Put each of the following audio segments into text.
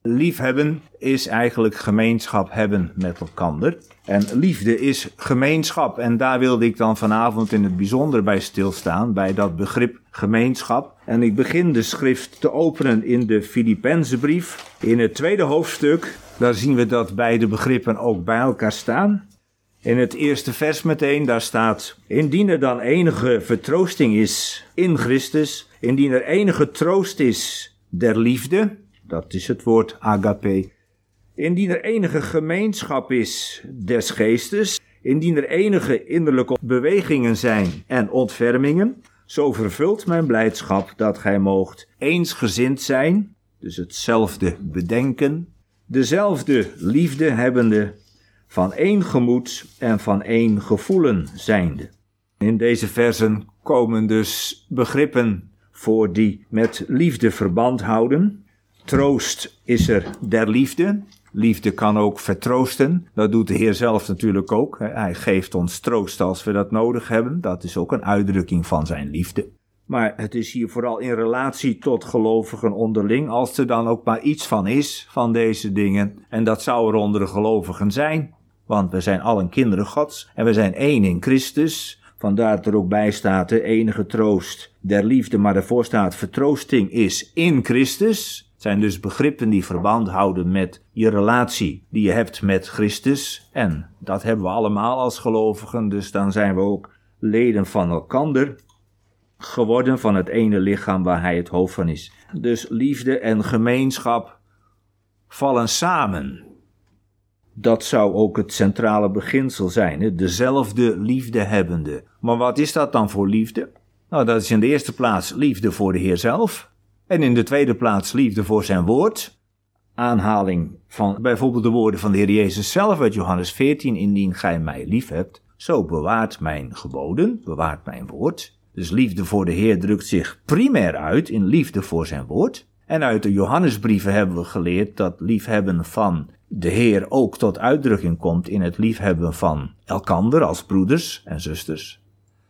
Liefhebben is eigenlijk gemeenschap hebben met elkander. En liefde is gemeenschap. En daar wilde ik dan vanavond in het bijzonder bij stilstaan, bij dat begrip gemeenschap. En ik begin de schrift te openen in de Filippenzenbrief. In het 2e hoofdstuk, daar zien we dat beide begrippen ook bij elkaar staan. In het eerste vers meteen, daar staat: indien er dan enige vertroosting is in Christus, indien er enige troost is der liefde, dat is het woord agape, indien er enige gemeenschap is des geestes, indien er enige innerlijke bewegingen zijn en ontfermingen, zo vervult mijn blijdschap dat gij moogt eensgezind zijn, dus hetzelfde bedenken, dezelfde liefde hebbende, van één gemoed en van één gevoelen zijnde. In deze versen komen dus begrippen voor die met liefde verband houden. Troost is er der liefde. Liefde kan ook vertroosten. Dat doet de Heer zelf natuurlijk ook. Hij geeft ons troost als we dat nodig hebben. Dat is ook een uitdrukking van zijn liefde. Maar het is hier vooral in relatie tot gelovigen onderling, als er dan ook maar iets van is, van deze dingen. En dat zou er onder de gelovigen zijn. Want we zijn allen kinderen Gods en we zijn één in Christus. Vandaar dat er ook bij staat de enige troost der liefde, maar ervoor staat vertroosting is in Christus. Het zijn dus begrippen die verband houden met je relatie die je hebt met Christus. En dat hebben we allemaal als gelovigen, dus dan zijn we ook leden van elkander geworden, van het ene lichaam waar hij het hoofd van is. Dus liefde en gemeenschap vallen samen. Dat zou ook het centrale beginsel zijn, hè? Dezelfde liefde hebbende. Maar wat is dat dan voor liefde? Nou, dat is in de eerste plaats liefde voor de Heer zelf. En in de tweede plaats liefde voor zijn woord. Aanhaling van bijvoorbeeld de woorden van de Heer Jezus zelf uit Johannes 14. Indien gij mij lief hebt, zo bewaart mijn geboden, bewaart mijn woord. Dus liefde voor de Heer drukt zich primair uit in liefde voor zijn woord. En uit de Johannesbrieven hebben we geleerd dat liefhebben van de Heer ook tot uitdrukking komt in het liefhebben van elkander als broeders en zusters.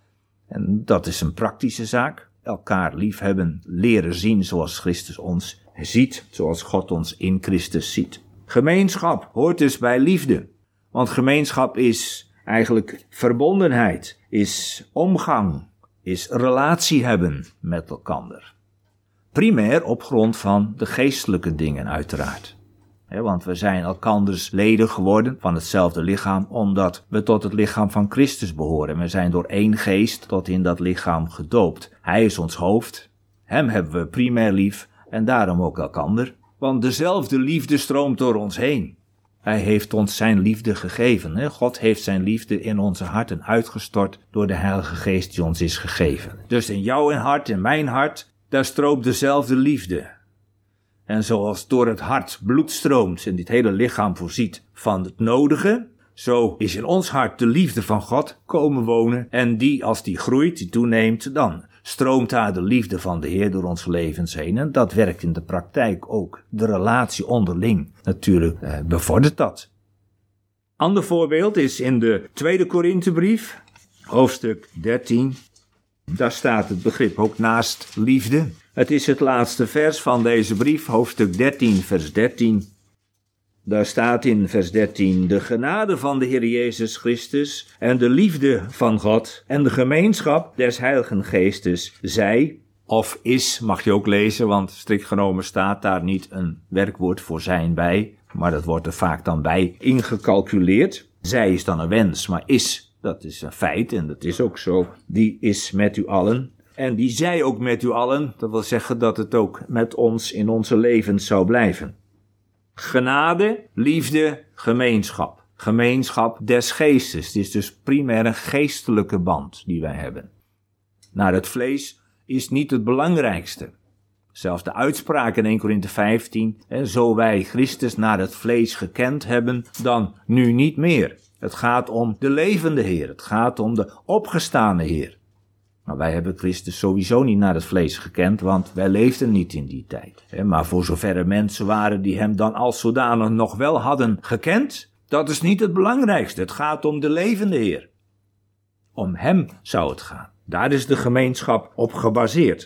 En dat is een praktische zaak. Elkaar liefhebben, leren zien zoals Christus ons ziet, zoals God ons in Christus ziet. Gemeenschap hoort dus bij liefde. Want gemeenschap is eigenlijk verbondenheid, is omgang, is relatie hebben met elkander. Primair op grond van de geestelijke dingen uiteraard. Want we zijn elkanders leden geworden van hetzelfde lichaam, omdat we tot het lichaam van Christus behoren. We zijn door één geest tot in dat lichaam gedoopt. Hij is ons hoofd, hem hebben we primair lief en daarom ook elkander. Want dezelfde liefde stroomt door ons heen. Hij heeft ons zijn liefde gegeven. God heeft zijn liefde in onze harten uitgestort door de Heilige Geest die ons is gegeven. Dus in jouw hart, in mijn hart, daar stroomt dezelfde liefde. En zoals door het hart bloed stroomt en dit hele lichaam voorziet van het nodige, zo is in ons hart de liefde van God komen wonen. En die, als die groeit, die toeneemt, dan stroomt daar de liefde van de Heer door ons levens heen. En dat werkt in de praktijk ook. De relatie onderling natuurlijk bevordert dat. Ander voorbeeld is in de 2e Korinthebrief, hoofdstuk 13. Daar staat het begrip ook naast liefde. Het is het laatste vers van deze brief, hoofdstuk 13, vers 13. Daar staat in vers 13: de genade van de Heer Jezus Christus en de liefde van God en de gemeenschap des Heiligen Geestes zij, of is, mag je ook lezen, want strikt genomen staat daar niet een werkwoord voor zijn bij, maar dat wordt er vaak dan bij ingecalculeerd. Zij is dan een wens, maar is, dat is een feit en dat is ook zo. Die is met u allen. En die zij ook met u allen, dat wil zeggen dat het ook met ons in onze levens zou blijven. Genade, liefde, gemeenschap. Gemeenschap des geestes. Het is dus primair een geestelijke band die wij hebben. Naar het vlees is niet het belangrijkste. Zelfs de uitspraak in 1 Korinthe 15, zo wij Christus naar het vlees gekend hebben, dan nu niet meer. Het gaat om de levende Heer, het gaat om de opgestane Heer. Maar wij hebben Christus sowieso niet naar het vlees gekend, want wij leefden niet in die tijd. Maar voor zover er mensen waren die hem dan als zodanig nog wel hadden gekend, dat is niet het belangrijkste. Het gaat om de levende Heer. Om hem zou het gaan. Daar is de gemeenschap op gebaseerd.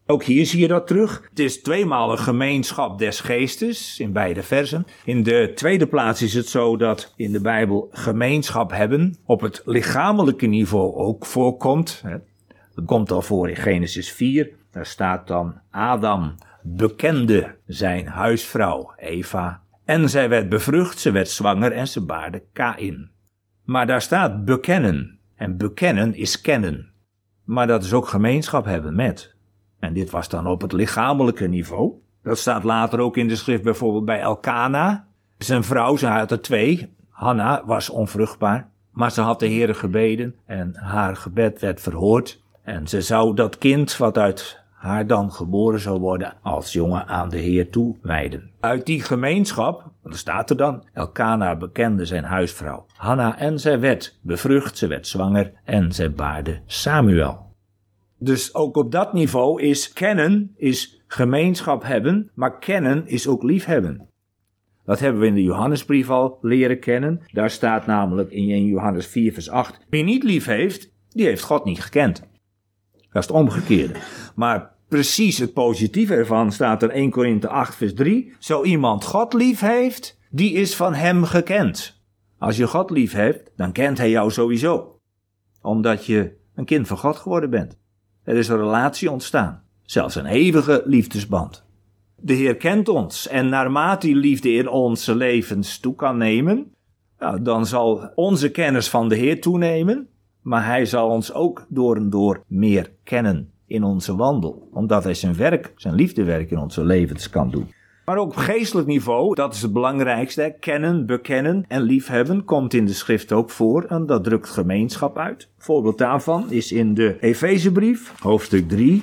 Ook hier zie je dat terug. Het is tweemaal een gemeenschap des geestes in beide versen. In de tweede plaats is het zo dat in de Bijbel gemeenschap hebben op het lichamelijke niveau ook voorkomt. Dat komt al voor in Genesis 4. Daar staat dan: Adam bekende zijn huisvrouw Eva. En zij werd bevrucht, ze werd zwanger en ze baarde Kaïn. Maar daar staat bekennen. En bekennen is kennen. Maar dat is ook gemeenschap hebben met. En dit was dan op het lichamelijke niveau. Dat staat later ook in de schrift bijvoorbeeld bij Elkana. Zijn vrouw, ze had er 2. Hanna was onvruchtbaar. Maar ze had de Heere gebeden en haar gebed werd verhoord. En ze zou dat kind wat uit haar dan geboren zou worden als jongen aan de Heer toewijden. Uit die gemeenschap, wat staat er dan? Elkana bekende zijn huisvrouw Hanna en zij werd bevrucht, ze werd zwanger en zij baarde Samuel. Dus ook op dat niveau is kennen, is gemeenschap hebben, maar kennen is ook liefhebben. Dat hebben we in de Johannesbrief al leren kennen. Daar staat namelijk in 1 Johannes 4 vers 8, wie niet lief heeft, die heeft God niet gekend. Dat is het omgekeerde. Maar precies het positieve ervan staat er 1 Korinthe 8 vers 3. Zo iemand God lief heeft, die is van hem gekend. Als je God lief hebt, dan kent hij jou sowieso. Omdat je een kind van God geworden bent. Er is een relatie ontstaan. Zelfs een eeuwige liefdesband. De Heer kent ons en naarmate die liefde in onze levens toe kan nemen, dan zal onze kennis van de Heer toenemen. Maar hij zal ons ook door en door meer kennen in onze wandel. Omdat hij zijn werk, zijn liefdewerk in onze levens kan doen. Maar ook op geestelijk niveau, dat is het belangrijkste. Kennen, bekennen en liefhebben komt in de schrift ook voor. En dat drukt gemeenschap uit. Een voorbeeld daarvan is in de Efezebrief, hoofdstuk 3.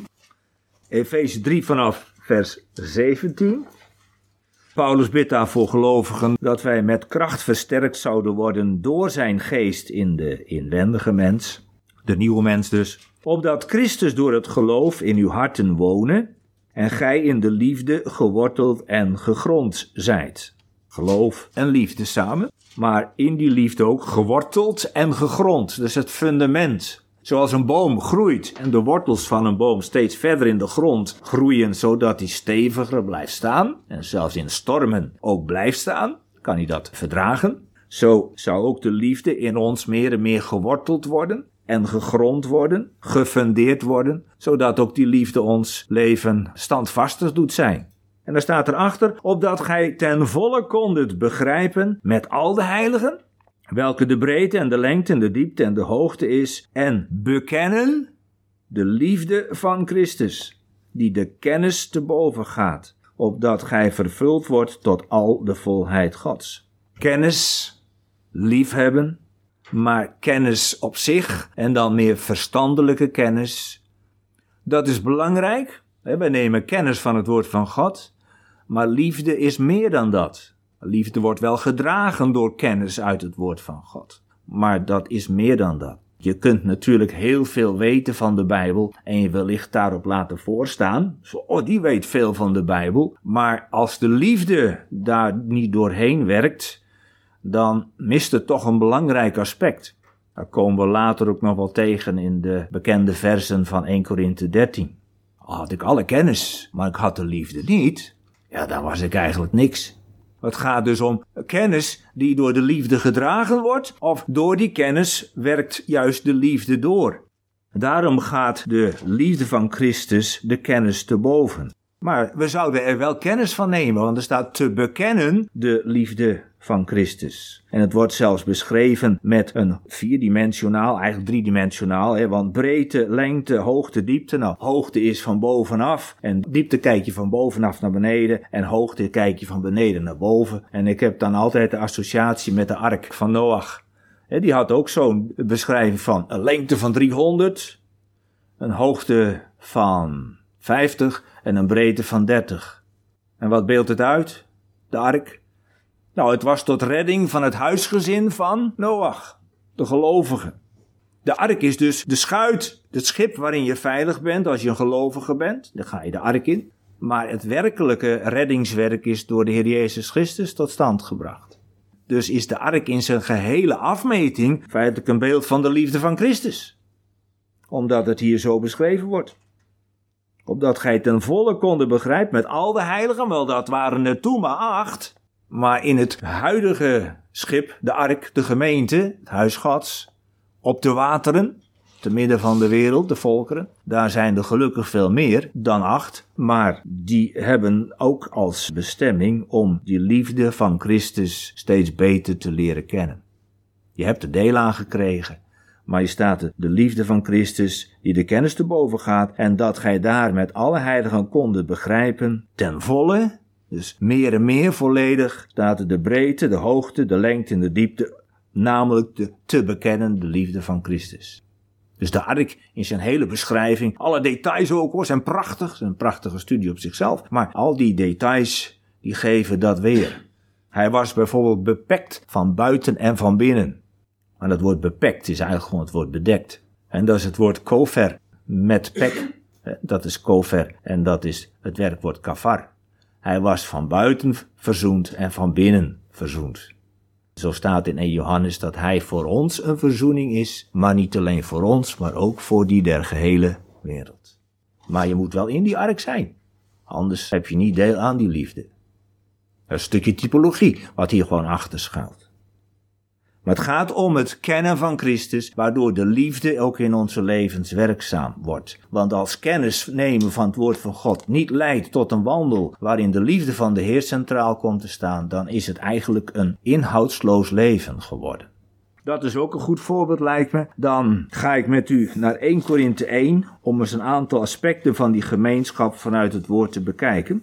Efeze 3 vanaf vers 17. Paulus bidt daar voor gelovigen dat wij met kracht versterkt zouden worden door zijn geest in de inwendige mens, de nieuwe mens dus, opdat Christus door het geloof in uw harten wonen en gij in de liefde geworteld en gegrond zijt. Geloof en liefde samen, maar in die liefde ook geworteld en gegrond, dus het fundament. Zoals een boom groeit en de wortels van een boom steeds verder in de grond groeien, zodat hij steviger blijft staan en zelfs in stormen ook blijft staan, kan hij dat verdragen. Zo zou ook de liefde in ons meer en meer geworteld worden en gegrond worden, gefundeerd worden, zodat ook die liefde ons leven standvastig doet zijn. En dan staat erachter, opdat gij ten volle kondet begrijpen met al de heiligen, welke de breedte en de lengte en de diepte en de hoogte is, en bekennen de liefde van Christus, die de kennis te boven gaat, opdat gij vervuld wordt tot al de volheid Gods. Kennis, liefhebben, maar kennis op zich en dan meer verstandelijke kennis, dat is belangrijk. Wij nemen kennis van het woord van God, maar liefde is meer dan dat. Liefde wordt wel gedragen door kennis uit het woord van God. Maar dat is meer dan dat. Je kunt natuurlijk heel veel weten van de Bijbel en je wellicht daarop laten voorstaan. Die weet veel van de Bijbel. Maar als de liefde daar niet doorheen werkt, dan mist het toch een belangrijk aspect. Daar komen we later ook nog wel tegen in de bekende versen van 1 Korinthe 13. Had ik alle kennis, maar ik had de liefde niet, dan was ik eigenlijk niks. Het gaat dus om kennis die door de liefde gedragen wordt, of door die kennis werkt juist de liefde door. Daarom gaat de liefde van Christus de kennis te boven. Maar we zouden er wel kennis van nemen, want er staat te bekennen de liefde van Christus. En het wordt zelfs beschreven met een vierdimensionaal, eigenlijk driedimensionaal, want breedte, lengte, hoogte, diepte. Nou, hoogte is van bovenaf en diepte kijk je van bovenaf naar beneden en hoogte kijk je van beneden naar boven. En ik heb dan altijd de associatie met de ark van Noach. Die had ook zo'n beschrijving van een lengte van 300, een hoogte van 50 en een breedte van 30. En wat beeldt het uit? De ark? Nou, het was tot redding van het huisgezin van Noach, de gelovigen. De ark is dus de schuit, het schip waarin je veilig bent als je een gelovige bent. Dan ga je de ark in. Maar het werkelijke reddingswerk is door de Heer Jezus Christus tot stand gebracht. Dus is de ark in zijn gehele afmeting feitelijk een beeld van de liefde van Christus. Omdat het hier zo beschreven wordt. opdat gij ten volle konden begrijpen met al de heiligen, wel dat waren er toen maar 8, maar in het huidige schip, de ark, de gemeente, het huis Gods, op de wateren, te midden van de wereld, de volkeren, daar zijn er gelukkig veel meer dan 8, maar die hebben ook als bestemming om die liefde van Christus steeds beter te leren kennen. Je hebt er deel aan gekregen, maar je staat de liefde van Christus die de kennis te boven gaat en dat gij daar met alle heiligen konden begrijpen ten volle, dus meer en meer volledig, staat er de breedte, de hoogte, de lengte en de diepte, namelijk de te bekennen de liefde van Christus. Dus de ark in zijn hele beschrijving, alle details ook hoor, zijn prachtig, het is een prachtige studie op zichzelf, maar al die details die geven dat weer. Hij was bijvoorbeeld bepekt van buiten en van binnen. Maar dat woord bepekt is eigenlijk gewoon het woord bedekt. En dat is het woord kofer met pek. Dat is kofer en dat is het werkwoord kafar. Hij was van buiten verzoend en van binnen verzoend. Zo staat in 1 Johannes dat hij voor ons een verzoening is, maar niet alleen voor ons, maar ook voor die der gehele wereld. Maar je moet wel in die ark zijn, anders heb je niet deel aan die liefde. Dat is een stukje typologie wat hier gewoon achter schuilt. Maar het gaat om het kennen van Christus, waardoor de liefde ook in onze levens werkzaam wordt. Want als kennis nemen van het woord van God niet leidt tot een wandel waarin de liefde van de Heer centraal komt te staan, dan is het eigenlijk een inhoudsloos leven geworden. Dat is ook een goed voorbeeld lijkt me. Dan ga ik met u naar 1 Korinthe 1 om eens een aantal aspecten van die gemeenschap vanuit het woord te bekijken.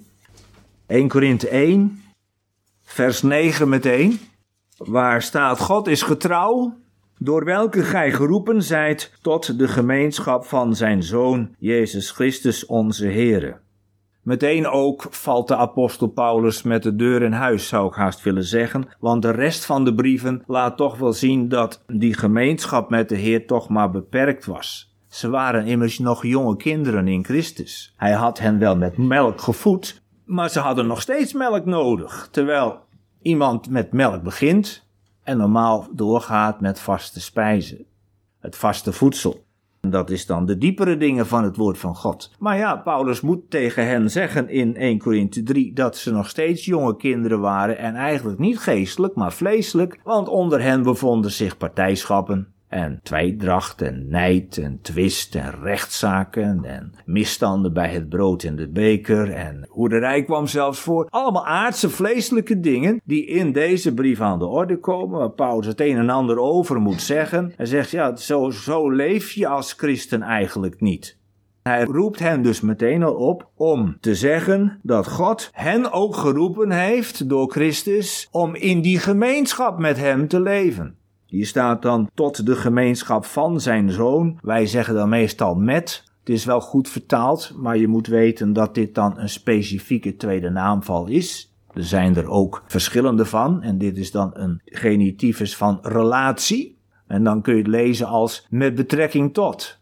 1 Korinthe 1, vers 9 meteen. Waar staat: God is getrouw, door welke gij geroepen zijt tot de gemeenschap van zijn Zoon, Jezus Christus onze Heere. Meteen ook valt de apostel Paulus met de deur in huis, zou ik haast willen zeggen, want de rest van de brieven laat toch wel zien dat die gemeenschap met de Heer toch maar beperkt was. Ze waren immers nog jonge kinderen in Christus. Hij had hen wel met melk gevoed, maar ze hadden nog steeds melk nodig, terwijl iemand met melk begint en normaal doorgaat met vaste spijzen. Het vaste voedsel. En dat is dan de diepere dingen van het woord van God. Maar ja, Paulus moet tegen hen zeggen in 1 Korinthe 3 dat ze nog steeds jonge kinderen waren en eigenlijk niet geestelijk, maar vleeselijk, want onder hen bevonden zich partijschappen en tweedracht en nijd en twist en rechtszaken en misstanden bij het brood en de beker en hoerderij kwam zelfs voor. Allemaal aardse vleeselijke dingen die in deze brief aan de orde komen, waar Paulus het een en ander over moet zeggen. Hij zegt, ja, zo leef je als christen eigenlijk niet. Hij roept hen dus meteen al op om te zeggen dat God hen ook geroepen heeft door Christus om in die gemeenschap met hem te leven. Hier staat dan tot de gemeenschap van zijn Zoon. Wij zeggen dan meestal met. Het is wel goed vertaald, maar je moet weten dat dit dan een specifieke tweede naamval is. Er zijn er ook verschillende van en dit is dan een genitivus van relatie. En dan kun je het lezen als met betrekking tot.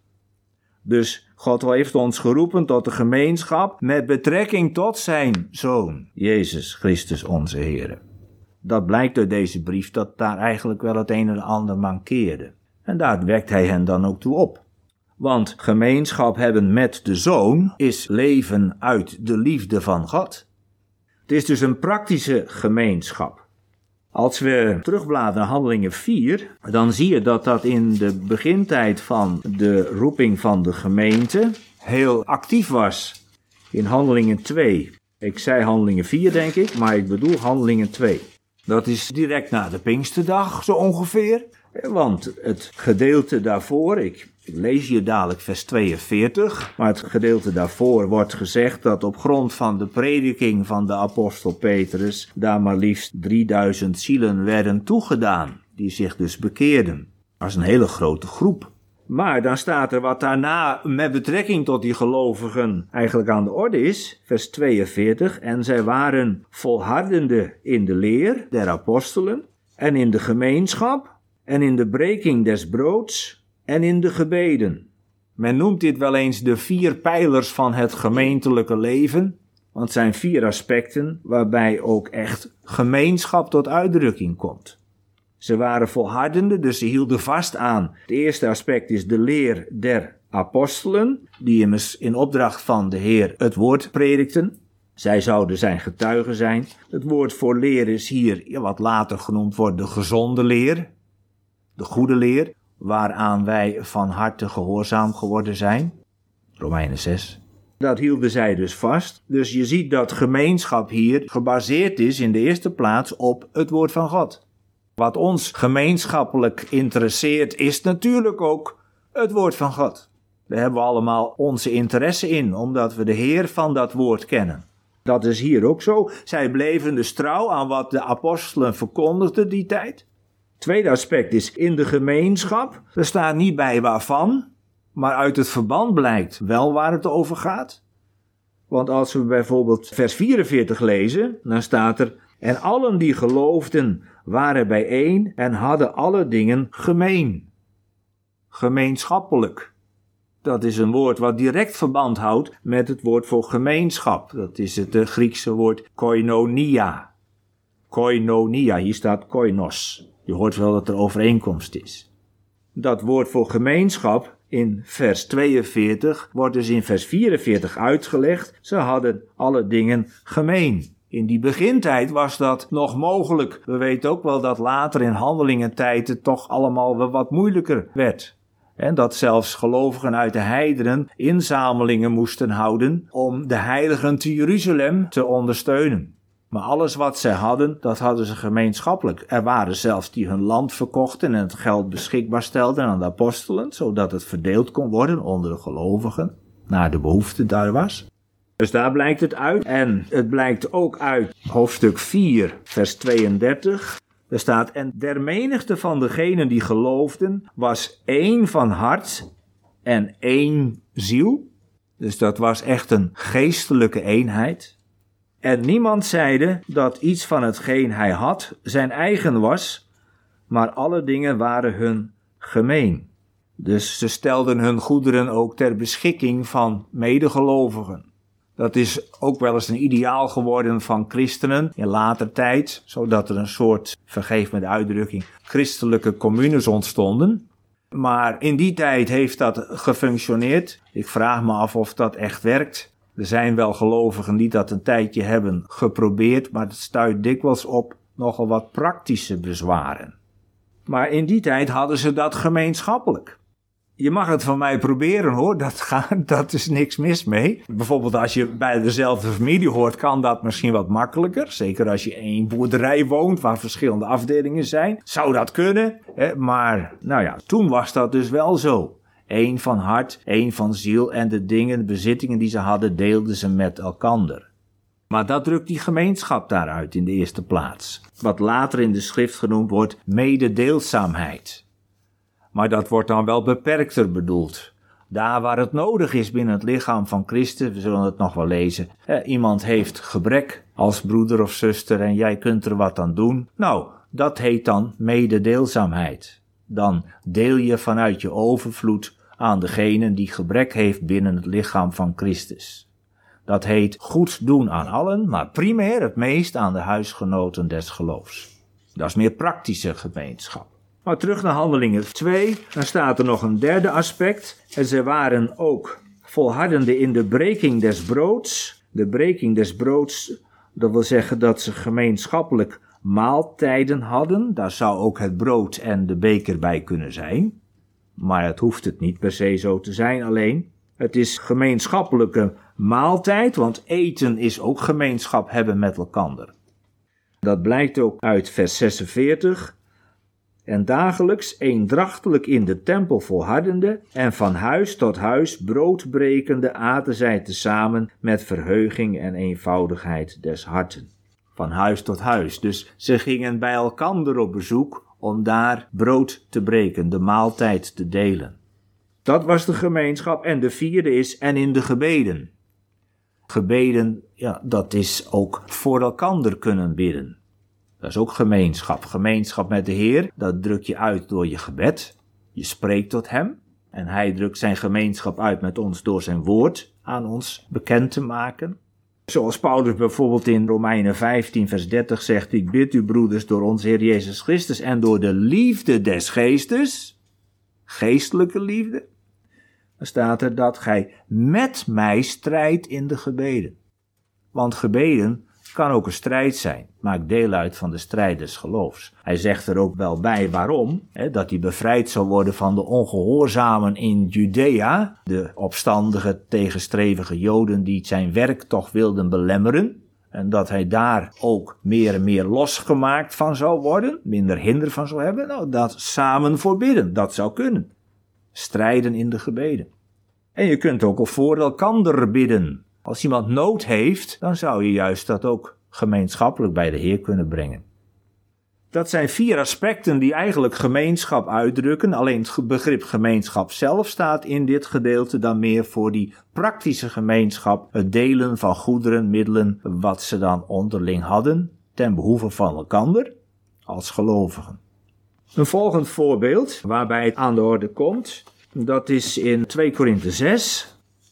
Dus God heeft ons geroepen tot de gemeenschap met betrekking tot zijn Zoon, Jezus Christus onze Heer. Dat blijkt uit deze brief dat daar eigenlijk wel het een en ander mankeerde. En daar wekt hij hen dan ook toe op. Want gemeenschap hebben met de Zoon is leven uit de liefde van God. Het is dus een praktische gemeenschap. Als we terugbladeren naar Handelingen 4, dan zie je dat dat in de begintijd van de roeping van de gemeente heel actief was. In Handelingen 2. Ik zei Handelingen 4 denk ik, maar ik bedoel Handelingen 2. Dat is direct na de Pinksterdag zo ongeveer. Want het gedeelte daarvoor, ik lees hier dadelijk vers 42, maar het gedeelte daarvoor wordt gezegd dat op grond van de prediking van de apostel Petrus daar maar liefst 3000 zielen werden toegedaan, die zich dus bekeerden. Dat is een hele grote groep. Maar dan staat er wat daarna met betrekking tot die gelovigen eigenlijk aan de orde is, vers 42, en zij waren volhardende in de leer der apostelen en in de gemeenschap en in de breking des broods en in de gebeden. Men noemt dit wel eens de 4 pijlers van het gemeentelijke leven, want het zijn 4 aspecten waarbij ook echt gemeenschap tot uitdrukking komt. Ze waren volhardende, dus ze hielden vast aan. Het eerste aspect is de leer der apostelen, die immers in opdracht van de Heer het woord predikten. Zij zouden zijn getuigen zijn. Het woord voor leer is hier wat later genoemd wordt de gezonde leer, de goede leer, waaraan wij van harte gehoorzaam geworden zijn. Romeinen 6. Dat hielden zij dus vast. Dus je ziet dat gemeenschap hier gebaseerd is in de eerste plaats op het woord van God. Wat ons gemeenschappelijk interesseert is natuurlijk ook het woord van God. Daar hebben we allemaal onze interesse in, omdat we de Heer van dat woord kennen. Dat is hier ook zo. Zij bleven dus trouw aan wat de apostelen verkondigden die tijd. Tweede aspect is in de gemeenschap. Er staat niet bij waarvan, maar uit het verband blijkt wel waar het over gaat. Want als we bijvoorbeeld vers 44 lezen, dan staat er: en allen die geloofden waren bijeen en hadden alle dingen gemeen. Gemeenschappelijk. Dat is een woord wat direct verband houdt met het woord voor gemeenschap. Dat is het Griekse woord koinonia. Koinonia, hier staat koinos. Je hoort wel dat er overeenkomst is. Dat woord voor gemeenschap in vers 42 wordt dus in vers 44 uitgelegd. Ze hadden alle dingen gemeen. In die begintijd was dat nog mogelijk. We weten ook wel dat later in handelingentijd het toch allemaal wel wat moeilijker werd. En dat zelfs gelovigen uit de heidenen inzamelingen moesten houden om de heiligen te Jeruzalem te ondersteunen. Maar alles wat zij hadden, dat hadden ze gemeenschappelijk. Er waren zelfs die hun land verkochten en het geld beschikbaar stelden aan de apostelen, zodat het verdeeld kon worden onder de gelovigen, naar de behoefte daar was. Dus daar blijkt het uit. En het blijkt ook uit hoofdstuk 4, vers 32. Er staat: en der menigte van degenen die geloofden was één van hart en één ziel. Dus dat was echt een geestelijke eenheid. En niemand zeide dat iets van hetgeen hij had zijn eigen was, maar alle dingen waren hun gemeen. Dus ze stelden hun goederen ook ter beschikking van medegelovigen. Dat is ook wel eens een ideaal geworden van christenen in later tijd, zodat er een soort, vergeef me de uitdrukking, christelijke communes ontstonden. Maar in die tijd heeft dat gefunctioneerd. Ik vraag me af of dat echt werkt. Er zijn wel gelovigen die dat een tijdje hebben geprobeerd, maar het stuit dikwijls op nogal wat praktische bezwaren. Maar in die tijd hadden ze dat gemeenschappelijk. Je mag het van mij proberen hoor, dat is niks mis mee. Bijvoorbeeld als je bij dezelfde familie hoort, kan dat misschien wat makkelijker. Zeker als je in een boerderij woont waar verschillende afdelingen zijn. Zou dat kunnen, maar nou ja, toen was dat dus wel zo. Eén van hart, één van ziel en de dingen, de bezittingen die ze hadden, deelden ze met elkander. Maar dat drukt die gemeenschap daaruit in de eerste plaats. Wat later in de schrift genoemd wordt mededeelzaamheid. Maar dat wordt dan wel beperkter bedoeld. Daar waar het nodig is binnen het lichaam van Christus, we zullen het nog wel lezen. Iemand heeft gebrek als broeder of zuster en jij kunt er wat aan doen. Nou, dat heet dan mededeelzaamheid. Dan deel je vanuit je overvloed aan degene die gebrek heeft binnen het lichaam van Christus. Dat heet goed doen aan allen, maar primair het meest aan de huisgenoten des geloofs. Dat is meer praktische gemeenschap. Maar terug naar Handelingen 2, dan staat er nog een derde aspect. En ze waren ook volhardende in de breking des broods. De breking des broods, dat wil zeggen dat ze gemeenschappelijk maaltijden hadden. Daar zou ook het brood en de beker bij kunnen zijn. Maar het hoeft het niet per se zo te zijn alleen. Het is gemeenschappelijke maaltijd, want eten is ook gemeenschap hebben met elkander. Dat blijkt ook uit vers 46. En dagelijks eendrachtelijk in de tempel volhardende en van huis tot huis brood brekende aten zij tezamen met verheuging en eenvoudigheid des harten. Van huis tot huis. Dus ze gingen bij elkander op bezoek om daar brood te breken, de maaltijd te delen. Dat was de gemeenschap. En de vierde is en in de gebeden. Gebeden, ja, dat is ook voor elkander kunnen bidden. Dat is ook gemeenschap. Gemeenschap met de Heer, dat druk je uit door je gebed. Je spreekt tot Hem en Hij drukt zijn gemeenschap uit met ons door zijn woord aan ons bekend te maken. Zoals Paulus bijvoorbeeld in Romeinen 15 vers 30 zegt: ik bid u broeders door onze Heer Jezus Christus en door de liefde des geestes, geestelijke liefde. Dan staat er dat gij met mij strijdt in de gebeden. Want gebeden kan ook een strijd zijn, maakt deel uit van de strijd des geloofs. Hij zegt er ook wel bij waarom, dat hij bevrijd zal worden van de ongehoorzamen in Judea, de opstandige, tegenstrevige Joden die zijn werk toch wilden belemmeren. En dat hij daar ook meer en meer losgemaakt van zou worden, minder hinder van zou hebben. Nou, dat samen voor bidden, dat zou kunnen. Strijden in de gebeden. En je kunt ook voor elkander bidden. Als iemand nood heeft, dan zou je juist dat ook gemeenschappelijk bij de Heer kunnen brengen. Dat zijn 4 aspecten die eigenlijk gemeenschap uitdrukken. Alleen het begrip gemeenschap zelf staat in dit gedeelte dan meer voor die praktische gemeenschap. Het delen van goederen, middelen, wat ze dan onderling hadden, ten behoeve van elkander als gelovigen. Een volgend voorbeeld waarbij het aan de orde komt, dat is in 2 Korinthe 6.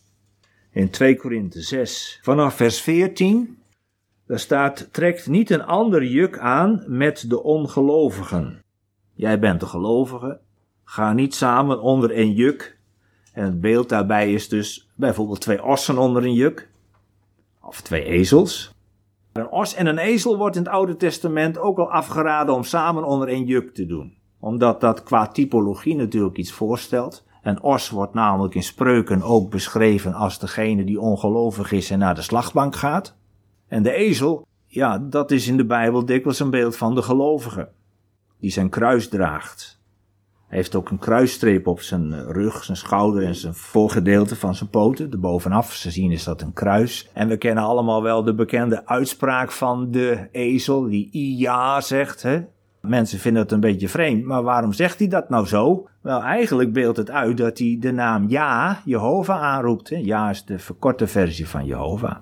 In 2 Korinthe 6, vanaf vers 14, daar staat, trekt niet een ander juk aan met de ongelovigen. Jij bent de gelovige, ga niet samen onder een juk. En het beeld daarbij is dus bijvoorbeeld 2 ossen onder een juk, of 2 ezels. Een os en een ezel wordt in het Oude Testament ook al afgeraden om samen onder een juk te doen. Omdat dat qua typologie natuurlijk iets voorstelt. Een os wordt namelijk in Spreuken ook beschreven als degene die ongelovig is en naar de slagbank gaat. En de ezel, ja, dat is in de Bijbel dikwijls een beeld van de gelovige, die zijn kruis draagt. Hij heeft ook een kruisstreep op zijn rug, zijn schouder en zijn voorgedeelte van zijn poten. De bovenaf, ze zien is dat een kruis. En we kennen allemaal wel de bekende uitspraak van de ezel, die ja zegt, hè. Mensen vinden het een beetje vreemd, maar waarom zegt hij dat nou zo? Wel, eigenlijk beeldt het uit dat hij de naam Ja, Jehovah aanroept. Hè? Ja is de verkorte versie van Jehovah.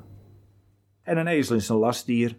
En een ezel is een lastdier.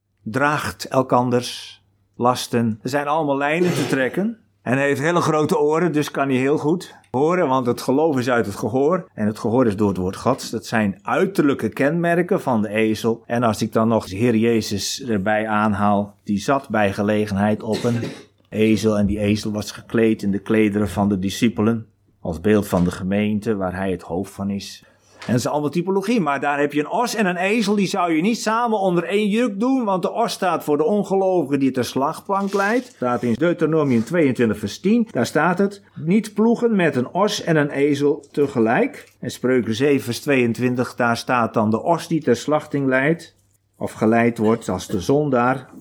Draagt elkanders lasten. Er zijn allemaal lijnen te trekken. En hij heeft hele grote oren, dus kan hij heel goed horen, want het geloof is uit het gehoor. En het gehoor is door het woord Gods. Dat zijn uiterlijke kenmerken van de ezel. En als ik dan nog de Heer Jezus erbij aanhaal, die zat bij gelegenheid op een ezel. En die ezel was gekleed in de klederen van de discipelen. Als beeld van de gemeente, waar hij het hoofd van is. En dat is allemaal typologie, maar daar heb je een os en een ezel, die zou je niet samen onder één juk doen, want de os staat voor de ongelovige die ter slagplank leidt. Staat in Deuteronomium 22 vers 10, daar staat het, niet ploegen met een os en een ezel tegelijk. En Spreuken 7 vers 22, daar staat dan de os die ter slachting leidt, of geleid wordt als de zondaar.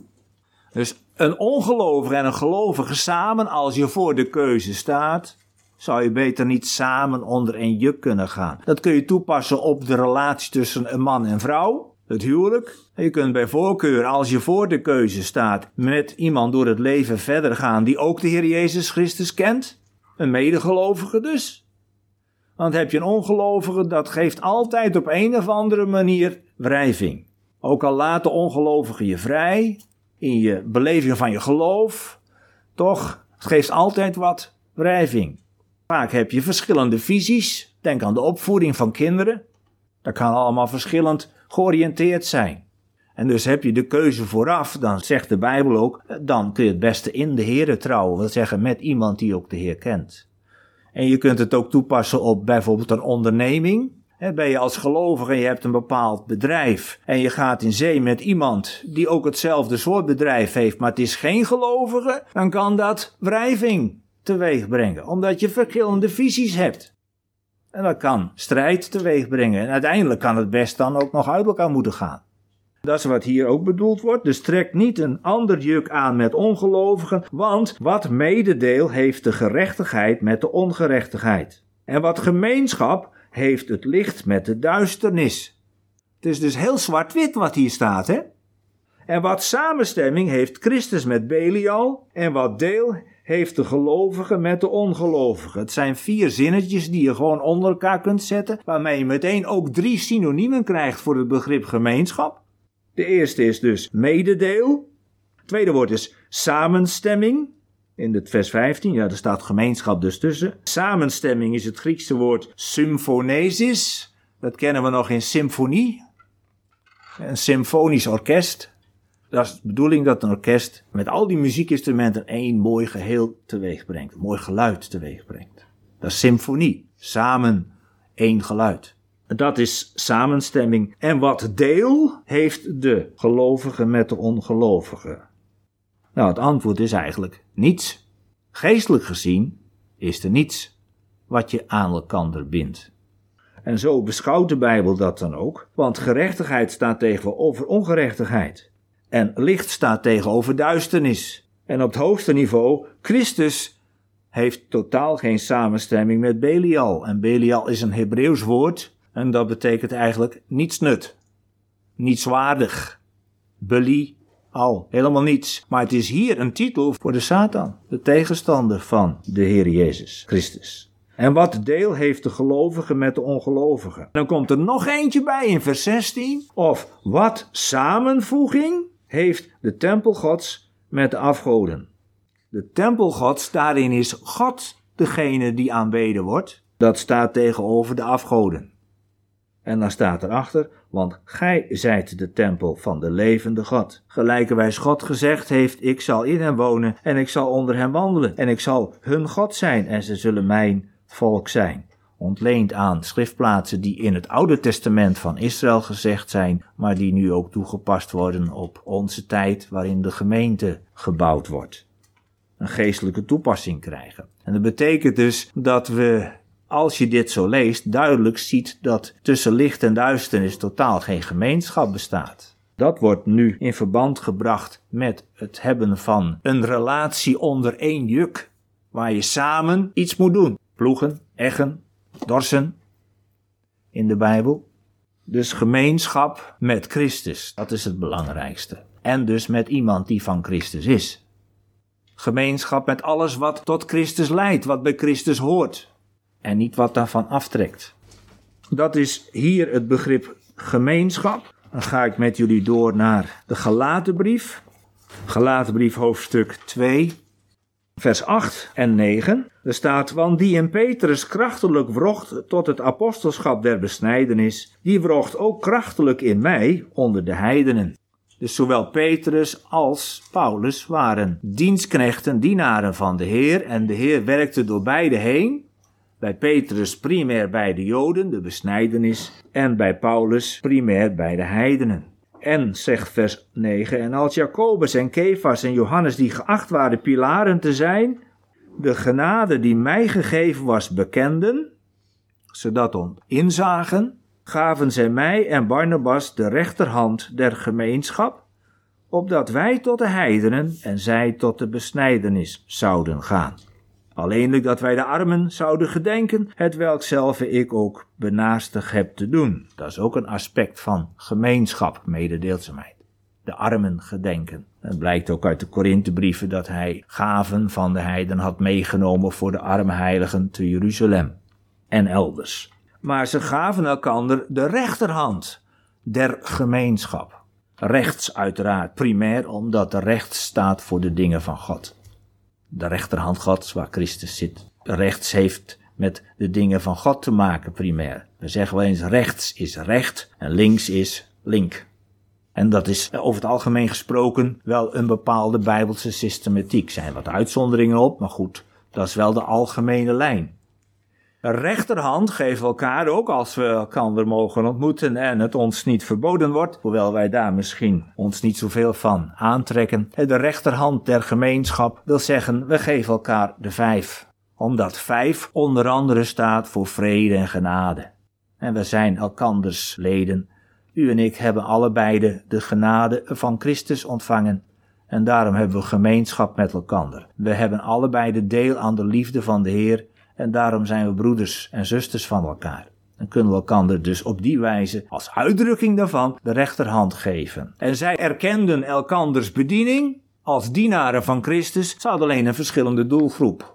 Dus een ongelovige en een gelovige samen, als je voor de keuze staat, zou je beter niet samen onder een juk kunnen gaan. Dat kun je toepassen op de relatie tussen een man en vrouw, het huwelijk. Je kunt bij voorkeur, als je voor de keuze staat, met iemand door het leven verder gaan die ook de Heer Jezus Christus kent. Een medegelovige dus. Want heb je een ongelovige, dat geeft altijd op een of andere manier wrijving. Ook al laat de ongelovige je vrij, in je beleving van je geloof, toch, het geeft altijd wat wrijving. Vaak heb je verschillende visies. Denk aan de opvoeding van kinderen. Dat kan allemaal verschillend georiënteerd zijn. En dus heb je de keuze vooraf, dan zegt de Bijbel ook, dan kun je het beste in de Heere trouwen. Dat wil zeggen met iemand die ook de Heer kent. En je kunt het ook toepassen op bijvoorbeeld een onderneming. Ben je als gelovige en je hebt een bepaald bedrijf en je gaat in zee met iemand die ook hetzelfde soort bedrijf heeft, maar het is geen gelovige, dan kan dat wrijving teweeg brengen, omdat je verschillende visies hebt. En dat kan strijd teweeg brengen. En uiteindelijk kan het best dan ook nog uit elkaar moeten gaan. Dat is wat hier ook bedoeld wordt. Dus trek niet een ander juk aan met ongelovigen, want wat mededeel heeft de gerechtigheid met de ongerechtigheid. En wat gemeenschap heeft het licht met de duisternis. Het is dus heel zwart-wit wat hier staat, hè? En wat samenstemming heeft Christus met Belial, en wat deel heeft de gelovige met de ongelovige. Het zijn 4 zinnetjes die je gewoon onder elkaar kunt zetten, waarmee je meteen ook 3 synoniemen krijgt voor het begrip gemeenschap. De eerste is dus mededeel. Het tweede woord is samenstemming. In het vers 15, ja, er staat gemeenschap dus tussen. Samenstemming is het Griekse woord symphonesis. Dat kennen we nog in symfonie. Een symfonisch orkest. Dat is de bedoeling dat een orkest met al die muziekinstrumenten één mooi geheel teweeg brengt. Een mooi geluid teweeg brengt. Dat is symfonie. Samen één geluid. Dat is samenstemming. En wat deel heeft de gelovige met de ongelovige? Nou, het antwoord is eigenlijk niets. Geestelijk gezien is er niets wat je aan elkander bindt. En zo beschouwt de Bijbel dat dan ook, want gerechtigheid staat tegenover ongerechtigheid. En licht staat tegenover duisternis. En op het hoogste niveau, Christus heeft totaal geen samenstemming met Belial. En Belial is een Hebreeuws woord en dat betekent eigenlijk nietsnut, nietswaardig. Belial, helemaal niets. Maar het is hier een titel voor de Satan, de tegenstander van de Heer Jezus Christus. En wat deel heeft de gelovige met de ongelovige? Dan komt er nog eentje bij in vers 16. Of wat samenvoeging heeft de tempel Gods met de afgoden? De tempel Gods, daarin is God degene die aanbeden wordt. Dat staat tegenover de afgoden. En dan staat erachter, want gij zijt de tempel van de levende God. Gelijkerwijs God gezegd heeft, ik zal in hem wonen en ik zal onder hem wandelen. En ik zal hun God zijn en ze zullen mijn volk zijn. Ontleend aan schriftplaatsen die in het Oude Testament van Israël gezegd zijn, maar die nu ook toegepast worden op onze tijd waarin de gemeente gebouwd wordt. Een geestelijke toepassing krijgen. En dat betekent dus dat we, als je dit zo leest, duidelijk ziet dat tussen licht en duisternis totaal geen gemeenschap bestaat. Dat wordt nu in verband gebracht met het hebben van een relatie onder één juk, waar je samen iets moet doen. Ploegen, eggen, dorsen in de Bijbel. Dus gemeenschap met Christus, dat is het belangrijkste. En dus met iemand die van Christus is. Gemeenschap met alles wat tot Christus leidt, wat bij Christus hoort. En niet wat daarvan aftrekt. Dat is hier het begrip gemeenschap. Dan ga ik met jullie door naar de Galatenbrief. Galatenbrief hoofdstuk 2, vers 8 en 9. Er staat, want die in Petrus krachtelijk wrocht tot het apostelschap der besnijdenis, die wrocht ook krachtelijk in mij onder de heidenen. Dus zowel Petrus als Paulus waren dienstknechten, dienaren van de Heer, en de Heer werkte door beide heen. Bij Petrus primair bij de Joden, de besnijdenis, en bij Paulus primair bij de heidenen. En, zegt vers 9, en als Jacobus en Kefas en Johannes, die geacht waren pilaren te zijn, de genade die mij gegeven was bekenden, zodat inzagen, gaven zij mij en Barnabas de rechterhand der gemeenschap, opdat wij tot de heidenen en zij tot de besnijdenis zouden gaan. Alleenlijk dat wij de armen zouden gedenken, hetwelk zelve ik ook benaastig heb te doen. Dat is ook een aspect van gemeenschap, mededeelzaamheid. De armen gedenken. Het blijkt ook uit de Korinthebrieven dat hij gaven van de heiden had meegenomen voor de arme heiligen te Jeruzalem en elders. Maar ze gaven elkander de rechterhand der gemeenschap. Rechts uiteraard, primair omdat de rechts staat voor de dingen van God. De rechterhand Gods waar Christus zit. Rechts heeft met de dingen van God te maken primair. We zeggen wel eens rechts is recht en links is link. En dat is over het algemeen gesproken wel een bepaalde bijbelse systematiek. Er zijn wat uitzonderingen op, maar goed, dat is wel de algemene lijn. De rechterhand geven we elkaar ook als we elkaar mogen ontmoeten en het ons niet verboden wordt, hoewel wij daar misschien ons niet zoveel van aantrekken. De rechterhand der gemeenschap wil zeggen, we geven elkaar de 5. Omdat 5 onder andere staat voor vrede en genade. En we zijn elkanders leden. U en ik hebben allebei de genade van Christus ontvangen. En daarom hebben we gemeenschap met elkander. We hebben allebei de deel aan de liefde van de Heer. En daarom zijn we broeders en zusters van elkaar. Dan kunnen we elkander dus op die wijze als uitdrukking daarvan de rechterhand geven. En zij erkenden elkanders bediening als dienaren van Christus. Ze hadden alleen een verschillende doelgroep.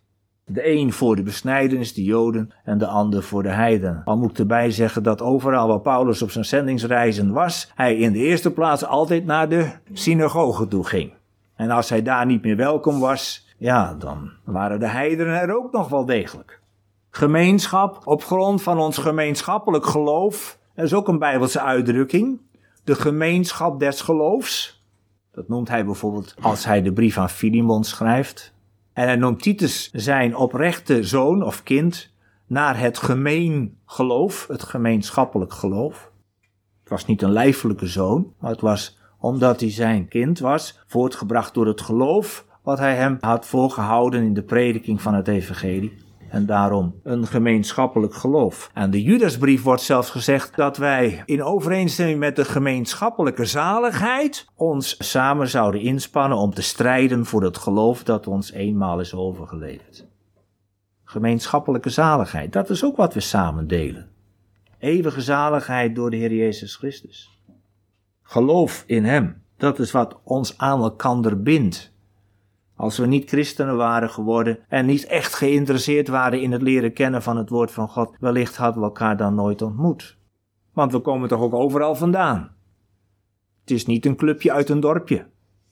De een voor de besnijdenis, de Joden, en de ander voor de heiden. Al moet ik erbij zeggen dat overal waar Paulus op zijn zendingsreizen was, hij in de eerste plaats altijd naar de synagoge toe ging. En als hij daar niet meer welkom was, ja, dan waren de heidenen er ook nog wel degelijk. Gemeenschap op grond van ons gemeenschappelijk geloof, dat is ook een bijbelse uitdrukking. De gemeenschap des geloofs. Dat noemt hij bijvoorbeeld als hij de brief aan Filemon schrijft. En hij noemt Titus zijn oprechte zoon of kind. naar het gemeen geloof, het gemeenschappelijk geloof. Het was niet een lijfelijke zoon, maar het was omdat hij zijn kind was, voortgebracht door het geloof wat hij hem had voorgehouden in de prediking van het evangelie. En daarom een gemeenschappelijk geloof. Aan de Judasbrief wordt zelfs gezegd dat wij in overeenstemming met de gemeenschappelijke zaligheid ons samen zouden inspannen om te strijden voor het geloof dat ons eenmaal is overgeleverd. Gemeenschappelijke zaligheid, dat is ook wat we samen delen. Eeuwige zaligheid door de Heer Jezus Christus. Geloof in Hem, dat is wat ons aan elkander bindt. Als we niet christenen waren geworden en niet echt geïnteresseerd waren in het leren kennen van het woord van God, wellicht hadden we elkaar dan nooit ontmoet. Want we komen toch ook overal vandaan. Het is niet een clubje uit een dorpje.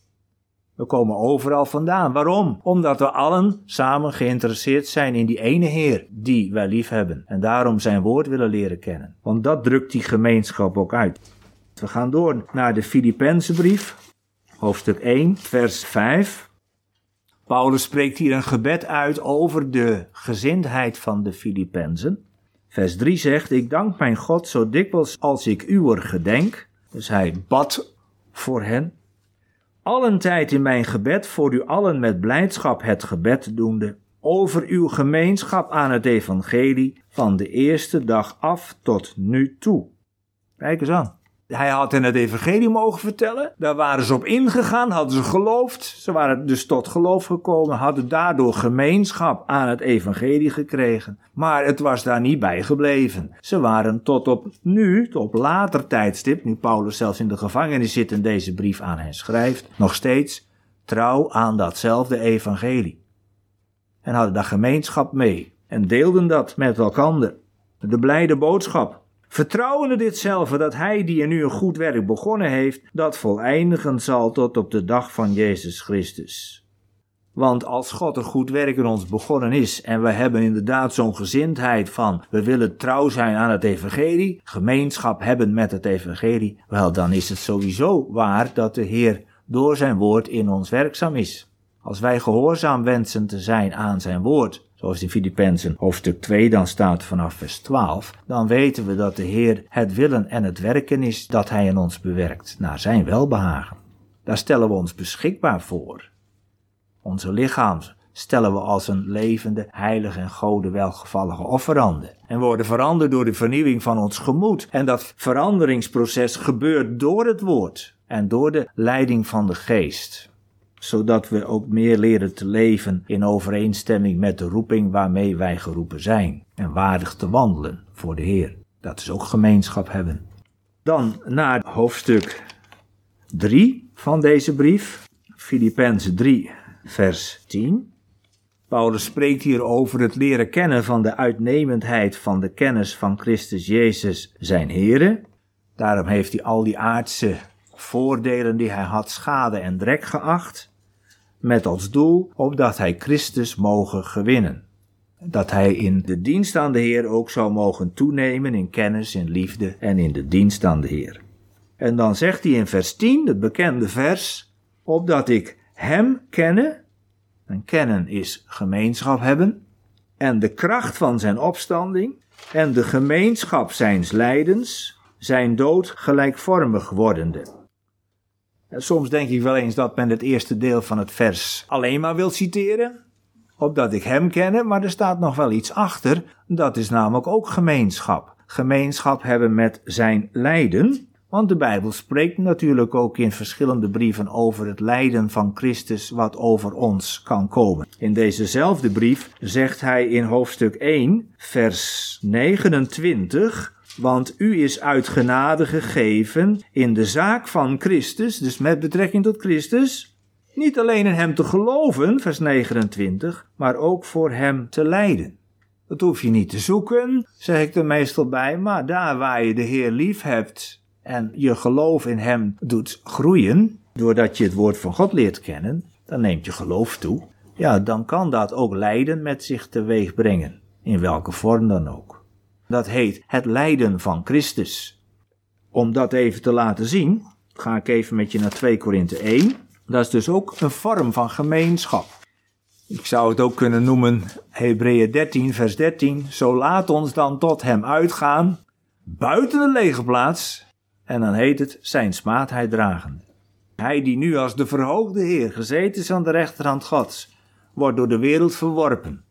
We komen overal vandaan. Waarom? Omdat we allen samen geïnteresseerd zijn in die ene Heer die wij lief hebben. En daarom zijn woord willen leren kennen. Want dat drukt die gemeenschap ook uit. We gaan door naar de Filippenzenbrief, hoofdstuk 1, vers 5. Paulus spreekt hier een gebed uit over de gezindheid van de Filippenzen. Vers 3 zegt, ik dank mijn God zo dikwijls als ik uwer gedenk. Dus hij bad voor hen. Allentijd in mijn gebed voor u allen met blijdschap het gebed doende. Over uw gemeenschap aan het evangelie van de eerste dag af tot nu toe. Kijk eens aan. Hij had hen het evangelie mogen vertellen. Daar waren ze op ingegaan, hadden ze geloofd. Ze waren dus tot geloof gekomen, hadden daardoor gemeenschap aan het evangelie gekregen. Maar het was daar niet bij gebleven. Ze waren tot op later tijdstip, nu Paulus zelfs in de gevangenis zit en deze brief aan hen schrijft, nog steeds trouw aan datzelfde evangelie. En hadden daar gemeenschap mee en deelden dat met elkander. De blijde boodschap. Vertrouwende ditzelfde dat hij die in u een goed werk begonnen heeft, dat voleindigen zal tot op de dag van Jezus Christus. Want als God een goed werk in ons begonnen is en we hebben inderdaad zo'n gezindheid van we willen trouw zijn aan het evangelie, gemeenschap hebben met het evangelie, wel dan is het sowieso waar dat de Heer door zijn woord in ons werkzaam is. Als wij gehoorzaam wensen te zijn aan zijn woord, zoals in Filippenzen hoofdstuk 2 dan staat vanaf vers 12, dan weten we dat de Heer het willen en het werken is dat hij in ons bewerkt, naar zijn welbehagen. Daar stellen we ons beschikbaar voor. Onze lichaam stellen we als een levende, heilige en Gode welgevallige offerande. En worden veranderd door de vernieuwing van ons gemoed. En dat veranderingsproces gebeurt door het woord en door de leiding van de geest. Zodat we ook meer leren te leven in overeenstemming met de roeping waarmee wij geroepen zijn. En waardig te wandelen voor de Heer. Dat is ook gemeenschap hebben. Dan naar hoofdstuk 3 van deze brief. Filippenzen 3 vers 10. Paulus spreekt hier over het leren kennen van de uitnemendheid van de kennis van Christus Jezus zijn Heere. Daarom heeft hij al die aardse voordelen die hij had schade en drek geacht. Met als doel opdat hij Christus mogen gewinnen. Dat hij in de dienst aan de Heer ook zou mogen toenemen in kennis, in liefde en in de dienst aan de Heer. En dan zegt hij in vers 10, het bekende vers, opdat ik hem kennen, en kennen is gemeenschap hebben, en de kracht van zijn opstanding, en de gemeenschap zijns lijdens, zijn dood gelijkvormig wordende. En soms denk ik wel eens dat men het eerste deel van het vers alleen maar wil citeren, opdat ik hem kenne, maar er staat nog wel iets achter, dat is namelijk ook gemeenschap. Gemeenschap hebben met zijn lijden. Want de Bijbel spreekt natuurlijk ook in verschillende brieven over het lijden van Christus wat over ons kan komen. In dezezelfde brief zegt hij in hoofdstuk 1, vers 29, want u is uit genade gegeven in de zaak van Christus, dus met betrekking tot Christus, niet alleen in hem te geloven, vers 29, maar ook voor hem te lijden. Dat hoef je niet te zoeken, zeg ik er meestal bij, maar daar waar je de Heer lief hebt en je geloof in hem doet groeien, doordat je het woord van God leert kennen, dan neemt je geloof toe. Ja, dan kan dat ook lijden met zich teweeg brengen, in welke vorm dan ook. Dat heet het lijden van Christus. Om dat even te laten zien, ga ik even met je naar 2 Korinthe 1. Dat is dus ook een vorm van gemeenschap. Ik zou het ook kunnen noemen Hebreeën 13 vers 13. Zo laat ons dan tot hem uitgaan, buiten de lege plaats. En dan heet het zijn smaadheid dragen. Hij die nu als de verhoogde Heer gezeten is aan de rechterhand Gods, wordt door de wereld verworpen.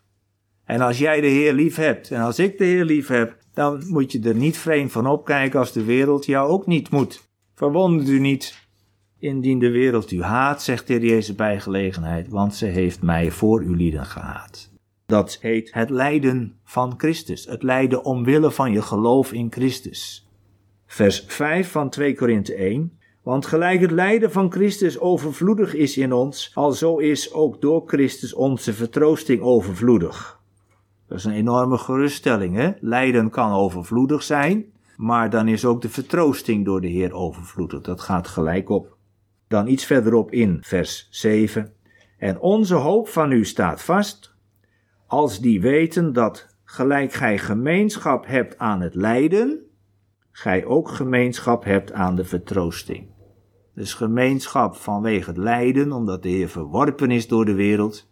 En als jij de Heer lief hebt en als ik de Heer lief heb, dan moet je er niet vreemd van opkijken als de wereld jou ook niet moet. Verwondert u niet, indien de wereld u haat, zegt de Heer Jezus bij gelegenheid, want ze heeft mij voor uw lieden gehaat. Dat heet het lijden van Christus, het lijden omwille van je geloof in Christus. Vers 5 van 2 Korinthe 1. Want gelijk het lijden van Christus overvloedig is in ons, alzo is ook door Christus onze vertroosting overvloedig. Dat is een enorme geruststelling, hè? Lijden kan overvloedig zijn, maar dan is ook de vertroosting door de Heer overvloedig. Dat gaat gelijk op. Dan iets verderop in vers 7. En onze hoop van u staat vast, als die weten dat gelijk gij gemeenschap hebt aan het lijden, gij ook gemeenschap hebt aan de vertroosting. Dus gemeenschap vanwege het lijden, omdat de Heer verworpen is door de wereld.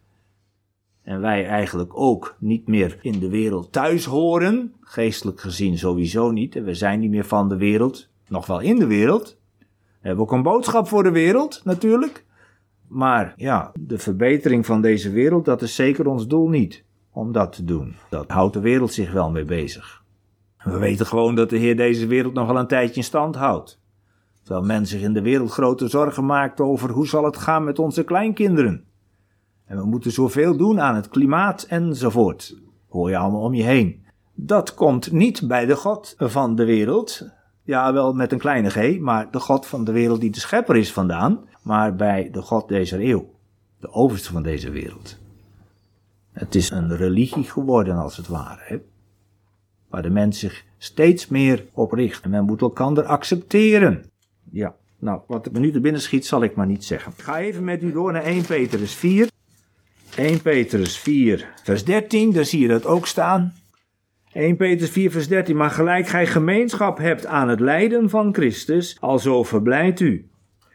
En wij eigenlijk ook niet meer in de wereld thuis horen, geestelijk gezien sowieso niet. En we zijn niet meer van de wereld, nog wel in de wereld. We hebben ook een boodschap voor de wereld, natuurlijk. Maar ja, de verbetering van deze wereld, dat is zeker ons doel niet, om dat te doen. Dat houdt de wereld zich wel mee bezig. We weten gewoon dat de Heer deze wereld nog wel een tijdje in stand houdt. Terwijl men zich in de wereld grote zorgen maakt over hoe zal het gaan met onze kleinkinderen. En we moeten zoveel doen aan het klimaat enzovoort. Hoor je allemaal om je heen. Dat komt niet bij de God van de wereld. Ja, wel met een kleine g, maar de God van de wereld die de schepper is vandaan. Maar bij de God deze eeuw. De overste van deze wereld. Het is een religie geworden als het ware. Hè? Waar de mens zich steeds meer op richt. En men moet elkaar accepteren. Ja, nou, wat me nu te binnen schiet zal ik maar niet zeggen. Ik ga even met u door naar 1 Petrus 4. 1 Petrus 4 vers 13, daar zie je dat ook staan. 1 Petrus 4 vers 13, maar gelijk gij gemeenschap hebt aan het lijden van Christus, alzo verblijdt u.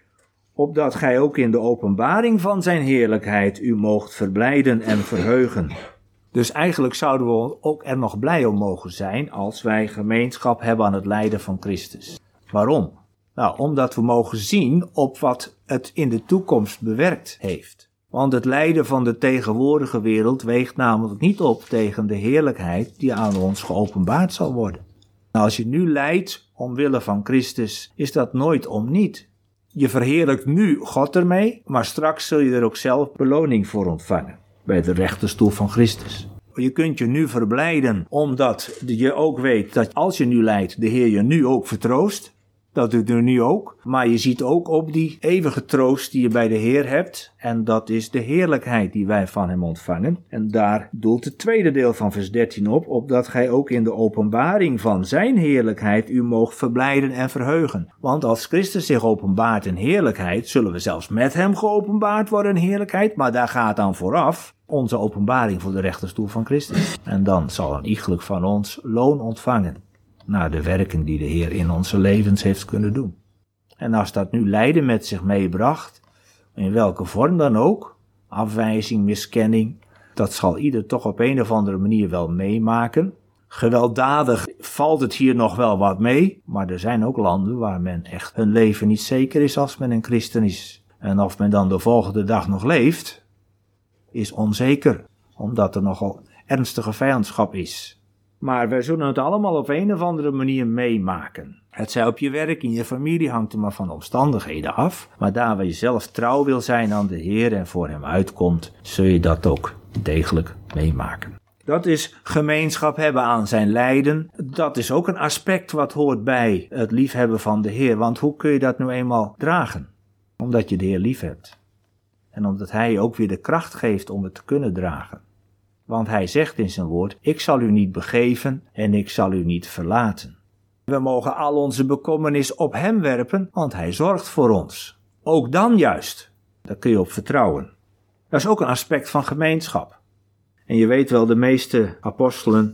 Opdat gij ook in de openbaring van zijn heerlijkheid u moogt verblijden en verheugen. Dus eigenlijk zouden we ook er nog blij om mogen zijn als wij gemeenschap hebben aan het lijden van Christus. Waarom? Nou, omdat we mogen zien op wat het in de toekomst bewerkt heeft. Want het lijden van de tegenwoordige wereld weegt namelijk niet op tegen de heerlijkheid die aan ons geopenbaard zal worden. Nou, als je nu lijdt omwille van Christus, is dat nooit om niet. Je verheerlijkt nu God ermee, maar straks zul je er ook zelf beloning voor ontvangen. Bij de rechterstoel van Christus. Je kunt je nu verblijden, omdat je ook weet dat als je nu lijdt, de Heer je nu ook vertroost. Dat doet er nu ook. Maar je ziet ook op die eeuwige troost die je bij de Heer hebt. En dat is de heerlijkheid die wij van hem ontvangen. En daar doelt het tweede deel van vers 13 op. Opdat gij ook in de openbaring van zijn heerlijkheid u moogt verblijden en verheugen. Want als Christus zich openbaart in heerlijkheid, zullen we zelfs met hem geopenbaard worden in heerlijkheid. Maar daar gaat dan vooraf onze openbaring voor de rechterstoel van Christus. En dan zal een iegelijk van ons loon ontvangen. Naar de werken die de Heer in onze levens heeft kunnen doen. En als dat nu lijden met zich meebracht, in welke vorm dan ook, afwijzing, miskenning, dat zal ieder toch op een of andere manier wel meemaken. Gewelddadig valt het hier nog wel wat mee, maar er zijn ook landen waar men echt hun leven niet zeker is als men een christen is. En of men dan de volgende dag nog leeft, is onzeker, omdat er nogal ernstige vijandschap is. Maar wij zullen het allemaal op een of andere manier meemaken. Het zij op je werk, in je familie, hangt er maar van omstandigheden af. Maar daar waar je zelf trouw wil zijn aan de Heer en voor hem uitkomt, zul je dat ook degelijk meemaken. Dat is gemeenschap hebben aan zijn lijden. Dat is ook een aspect wat hoort bij het liefhebben van de Heer. Want hoe kun je dat nu eenmaal dragen? Omdat je de Heer lief hebt. En omdat hij je ook weer de kracht geeft om het te kunnen dragen. Want hij zegt in zijn woord, ik zal u niet begeven en ik zal u niet verlaten. We mogen al onze bekommernis op hem werpen, want hij zorgt voor ons. Ook dan juist. Daar kun je op vertrouwen. Dat is ook een aspect van gemeenschap. En je weet wel, de meeste apostelen,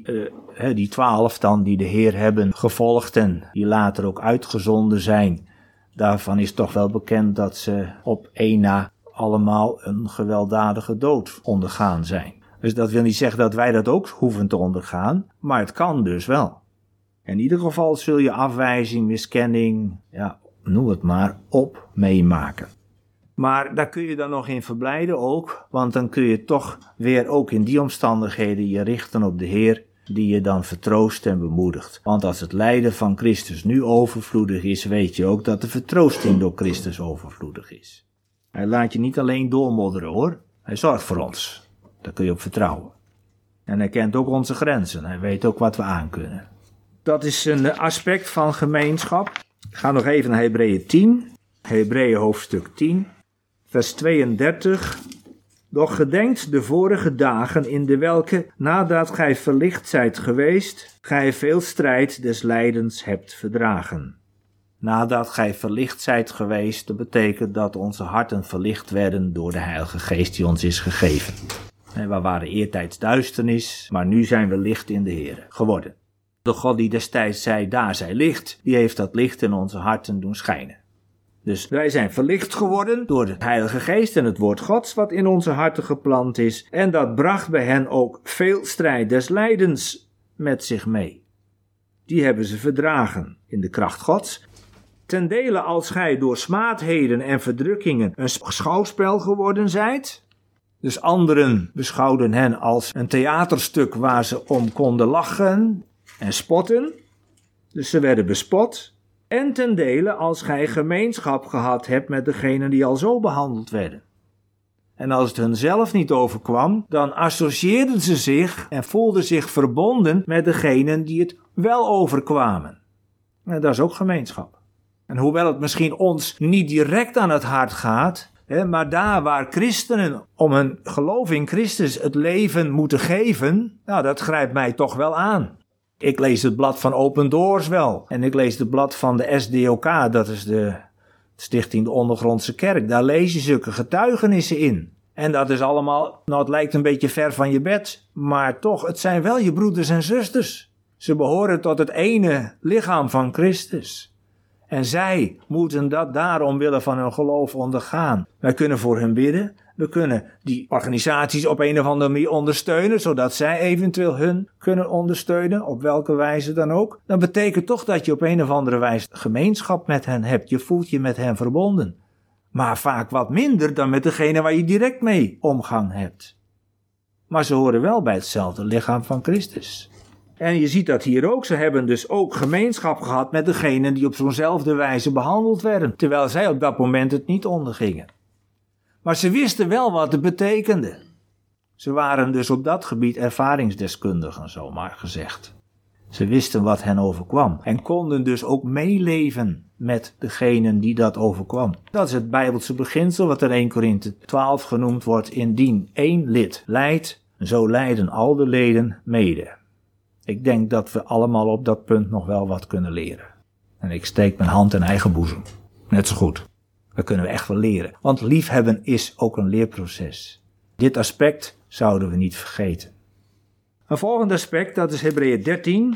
die 12 dan, die de Heer hebben gevolgd en die later ook uitgezonden zijn, daarvan is toch wel bekend dat ze op één na allemaal een gewelddadige dood ondergaan zijn. Dus dat wil niet zeggen dat wij dat ook hoeven te ondergaan, maar het kan dus wel. In ieder geval zul je afwijzing, miskenning, noem het maar, meemaken. Maar daar kun je dan nog in verblijden ook, want dan kun je toch weer ook in die omstandigheden je richten op de Heer, die je dan vertroost en bemoedigt. Want als het lijden van Christus nu overvloedig is, weet je ook dat de vertroosting door Christus overvloedig is. Hij laat je niet alleen doormodderen hoor, hij zorgt voor ons. Daar kun je op vertrouwen. En hij kent ook onze grenzen, hij weet ook wat we aankunnen. Dat is een aspect van gemeenschap. Ik ga nog even naar Hebreeën 10, Hebreeën hoofdstuk 10, vers 32. Doch gedenkt de vorige dagen in de welke, nadat gij verlicht zijt geweest, gij veel strijd des lijdens hebt verdragen. Nadat gij verlicht zijt geweest, dat betekent dat onze harten verlicht werden door de Heilige Geest die ons is gegeven. En we waren eertijds duisternis, maar nu zijn we licht in de Heer geworden. De God die destijds zei, daar zij licht, die heeft dat licht in onze harten doen schijnen. Dus wij zijn verlicht geworden door de Heilige Geest en het woord Gods wat in onze harten geplant is. En dat bracht bij hen ook veel strijd des lijdens met zich mee. Die hebben ze verdragen in de kracht Gods. Ten dele als gij door smaadheden en verdrukkingen een schouwspel geworden zijt. Dus anderen beschouwden hen als een theaterstuk waar ze om konden lachen en spotten. Dus ze werden bespot. En ten dele als gij gemeenschap gehad hebt met degenen die al zo behandeld werden. En als het hun zelf niet overkwam, dan associeerden ze zich en voelden zich verbonden met degenen die het wel overkwamen. En dat is ook gemeenschap. En hoewel het misschien ons niet direct aan het hart gaat, maar daar waar christenen om hun geloof in Christus het leven moeten geven, dat grijpt mij toch wel aan. Ik lees het blad van Open Doors wel. En ik lees het blad van de SDOK, dat is de Stichting de Ondergrondse Kerk. Daar lees je zulke getuigenissen in. En dat is allemaal, het lijkt een beetje ver van je bed, maar toch, het zijn wel je broeders en zusters. Ze behoren tot het ene lichaam van Christus. En zij moeten dat daar omwille van hun geloof ondergaan. Wij kunnen voor hen bidden. We kunnen die organisaties op een of andere manier ondersteunen, zodat zij eventueel hun kunnen ondersteunen, op welke wijze dan ook. Dat betekent toch dat je op een of andere wijze gemeenschap met hen hebt. Je voelt je met hen verbonden. Maar vaak wat minder dan met degene waar je direct mee omgang hebt. Maar ze horen wel bij hetzelfde lichaam van Christus. En je ziet dat hier ook. Ze hebben dus ook gemeenschap gehad met degenen die op zo'nzelfde wijze behandeld werden, terwijl zij op dat moment het niet ondergingen. Maar ze wisten wel wat het betekende. Ze waren dus op dat gebied ervaringsdeskundigen, zomaar gezegd. Ze wisten wat hen overkwam en konden dus ook meeleven met degenen die dat overkwam. Dat is het Bijbelse beginsel wat in 1 Korinthe 12 genoemd wordt. Indien één lid lijdt, zo lijden al de leden mede. Ik denk dat we allemaal op dat punt nog wel wat kunnen leren. En ik steek mijn hand in eigen boezem. Net zo goed. Dat kunnen we echt wel leren. Want liefhebben is ook een leerproces. Dit aspect zouden we niet vergeten. Een volgend aspect, dat is Hebreeën 13,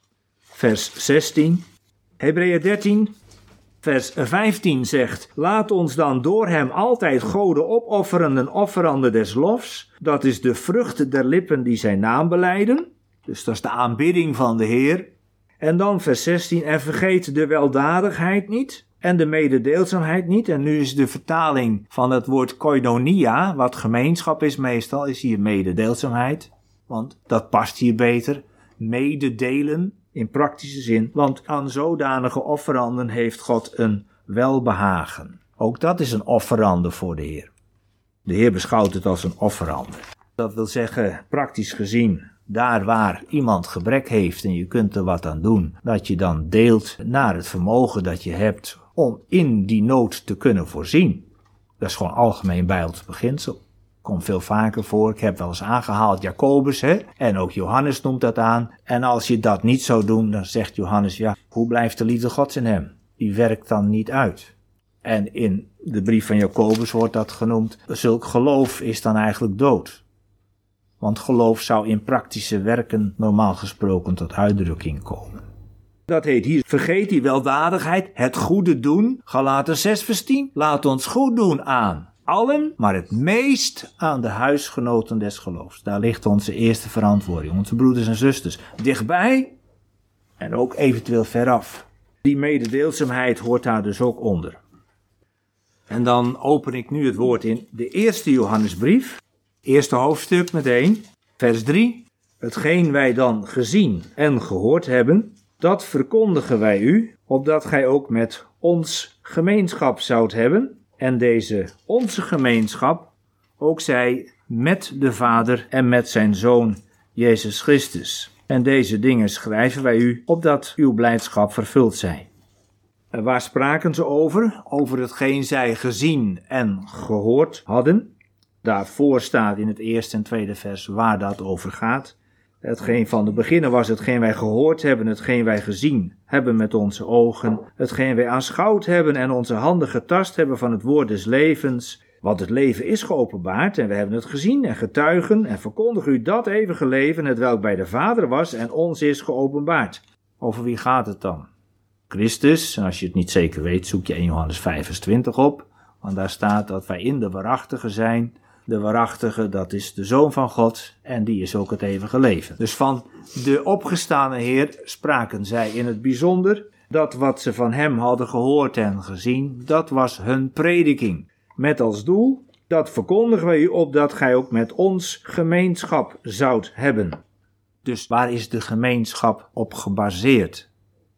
vers 16. Hebreeën 13, vers 15 zegt: laat ons dan door hem altijd goden opofferenden offeranden des lofs. Dat is de vrucht der lippen die zijn naam belijden. Dus dat is de aanbidding van de Heer. En dan vers 16, en vergeet de weldadigheid niet en de mededeelzaamheid niet. En nu is de vertaling van het woord koinonia, wat gemeenschap is meestal, is hier mededeelzaamheid. Want dat past hier beter. Mededelen in praktische zin. Want aan zodanige offeranden heeft God een welbehagen. Ook dat is een offerande voor de Heer. De Heer beschouwt het als een offerande. Dat wil zeggen, praktisch gezien, daar waar iemand gebrek heeft en je kunt er wat aan doen, dat je dan deelt naar het vermogen dat je hebt om in die nood te kunnen voorzien. Dat is gewoon algemeen Bijbels beginsel. Komt veel vaker voor. Ik heb wel eens aangehaald Jacobus, en ook Johannes noemt dat aan. En als je dat niet zou doen, dan zegt Johannes, hoe blijft de liefde Gods in hem? Die werkt dan niet uit. En in de brief van Jacobus wordt dat genoemd, zulk geloof is dan eigenlijk dood. Want geloof zou in praktische werken normaal gesproken tot uitdrukking komen. Dat heet hier, vergeet die weldadigheid, het goede doen. Galaten 6 vers 10, laat ons goed doen aan allen, maar het meest aan de huisgenoten des geloofs. Daar ligt onze eerste verantwoording. Onze broeders en zusters dichtbij en ook eventueel veraf. Die mededeelzaamheid hoort daar dus ook onder. En dan open ik nu het woord in de eerste Johannesbrief. Eerste hoofdstuk meteen, vers 3. Hetgeen wij dan gezien en gehoord hebben, dat verkondigen wij u, opdat gij ook met ons gemeenschap zoudt hebben. En deze onze gemeenschap ook zij met de Vader en met zijn Zoon Jezus Christus. En deze dingen schrijven wij u, opdat uw blijdschap vervuld zij. En waar spraken ze over? Over hetgeen zij gezien en gehoord hadden. Daarvoor staat in het eerste en tweede vers waar dat over gaat. Hetgeen van de beginnen was hetgeen wij gehoord hebben, hetgeen wij gezien hebben met onze ogen, hetgeen wij aanschouwd hebben en onze handen getast hebben van het woord des levens. Want het leven is geopenbaard en we hebben het gezien en getuigen en verkondigen u dat eeuwige leven, hetwelk bij de Vader was en ons is geopenbaard. Over wie gaat het dan? Christus, en als je het niet zeker weet, zoek je 1 Johannes 5 vers 20 op, want daar staat dat wij in de waarachtige zijn. De waarachtige, dat is de Zoon van God en die is ook het eeuwige leven. Dus van de opgestane Heer spraken zij in het bijzonder. Dat wat ze van hem hadden gehoord en gezien, dat was hun prediking. Met als doel, dat verkondigen wij u opdat gij ook met ons gemeenschap zoudt hebben. Dus waar is de gemeenschap op gebaseerd?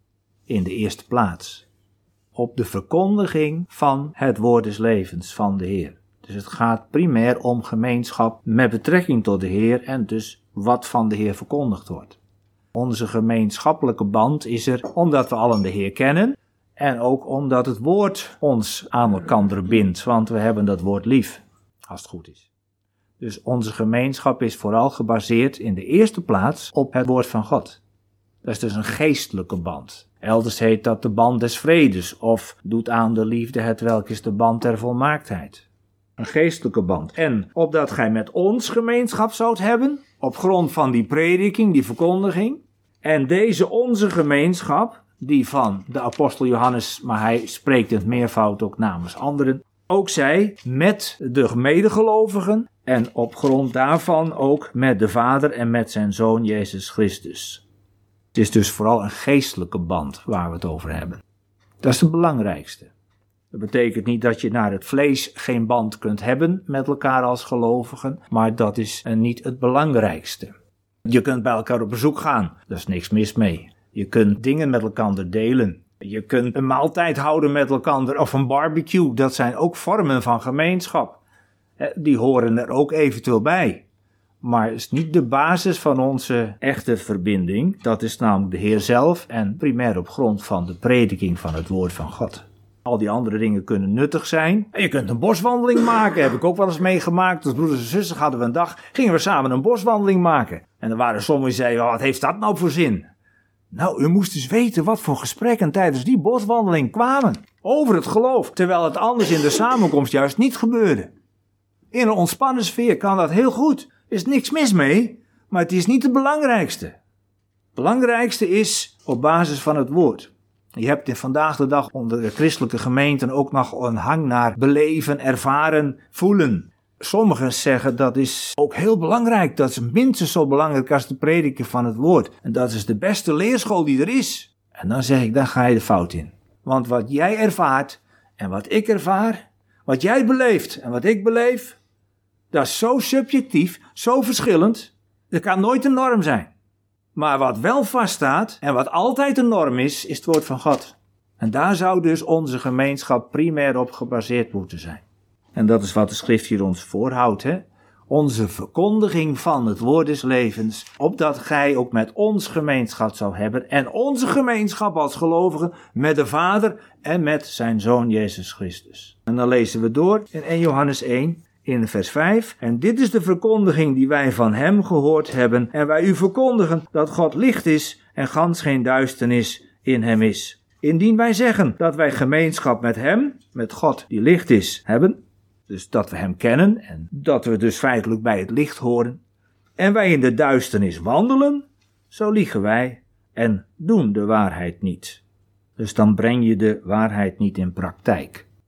In de eerste plaats. Op de verkondiging van het woord des levens van de Heer. Dus het gaat primair om gemeenschap met betrekking tot de Heer en dus wat van de Heer verkondigd wordt. Onze gemeenschappelijke band is er omdat we allen de Heer kennen en ook omdat het woord ons aan elkaar bindt, want we hebben dat woord lief, als het goed is. Dus onze gemeenschap is vooral gebaseerd in de eerste plaats op het woord van God. Dat is dus een geestelijke band. Elders heet dat de band des vredes of doet aan de liefde hetwelk is de band der volmaaktheid. Een geestelijke band. En opdat gij met ons gemeenschap zoudt hebben, op grond van die prediking, die verkondiging. En deze onze gemeenschap, die van de apostel Johannes, maar hij spreekt in het meervoud ook namens anderen. Ook zij met de medegelovigen en op grond daarvan ook met de Vader en met zijn Zoon Jezus Christus. Het is dus vooral een geestelijke band waar we het over hebben. Dat is het belangrijkste. Dat betekent niet dat je naar het vlees geen band kunt hebben met elkaar als gelovigen, maar dat is niet het belangrijkste. Je kunt bij elkaar op bezoek gaan, daar is niks mis mee. Je kunt dingen met elkaar delen. Je kunt een maaltijd houden met elkaar of een barbecue, dat zijn ook vormen van gemeenschap. Die horen er ook eventueel bij. Maar het is niet de basis van onze echte verbinding, dat is namelijk de Heer zelf en primair op grond van de prediking van het woord van God. Al die andere dingen kunnen nuttig zijn. En je kunt een boswandeling maken, heb ik ook wel eens meegemaakt. Als broeders en zusters hadden we een dag, gingen we samen een boswandeling maken. En er waren sommigen die zeiden, wat heeft dat nou voor zin? Nou, u moest dus weten wat voor gesprekken tijdens die boswandeling kwamen. Over het geloof, terwijl het anders in de samenkomst juist niet gebeurde. In een ontspannen sfeer kan dat heel goed. Er is niks mis mee, maar het is niet het belangrijkste. Het belangrijkste is op basis van het woord. Je hebt in vandaag de dag onder de christelijke gemeenten ook nog een hang naar beleven, ervaren, voelen. Sommigen zeggen dat is ook heel belangrijk. Dat is minstens zo belangrijk als de prediken van het woord. En dat is de beste leerschool die er is. En dan zeg ik, daar ga je de fout in. Want wat jij ervaart en wat ik ervaar, wat jij beleeft en wat ik beleef, dat is zo subjectief, zo verschillend. Dat kan nooit een norm zijn. Maar wat wel vaststaat en wat altijd een norm is het woord van God. En daar zou dus onze gemeenschap primair op gebaseerd moeten zijn. En dat is wat de schrift hier ons voorhoudt, hè? Onze verkondiging van het woord des levens, opdat gij ook met ons gemeenschap zou hebben en onze gemeenschap als gelovigen met de Vader en met zijn Zoon Jezus Christus. En dan lezen we door in 1 Johannes 1. In vers 5, en dit is de verkondiging die wij van hem gehoord hebben, en wij u verkondigen dat God licht is en gans geen duisternis in hem is. Indien wij zeggen dat wij gemeenschap met hem, met God die licht is, hebben, dus dat we hem kennen en dat we dus feitelijk bij het licht horen, en wij in de duisternis wandelen, zo liegen wij en doen de waarheid niet. Dus dan breng je de waarheid niet in praktijk.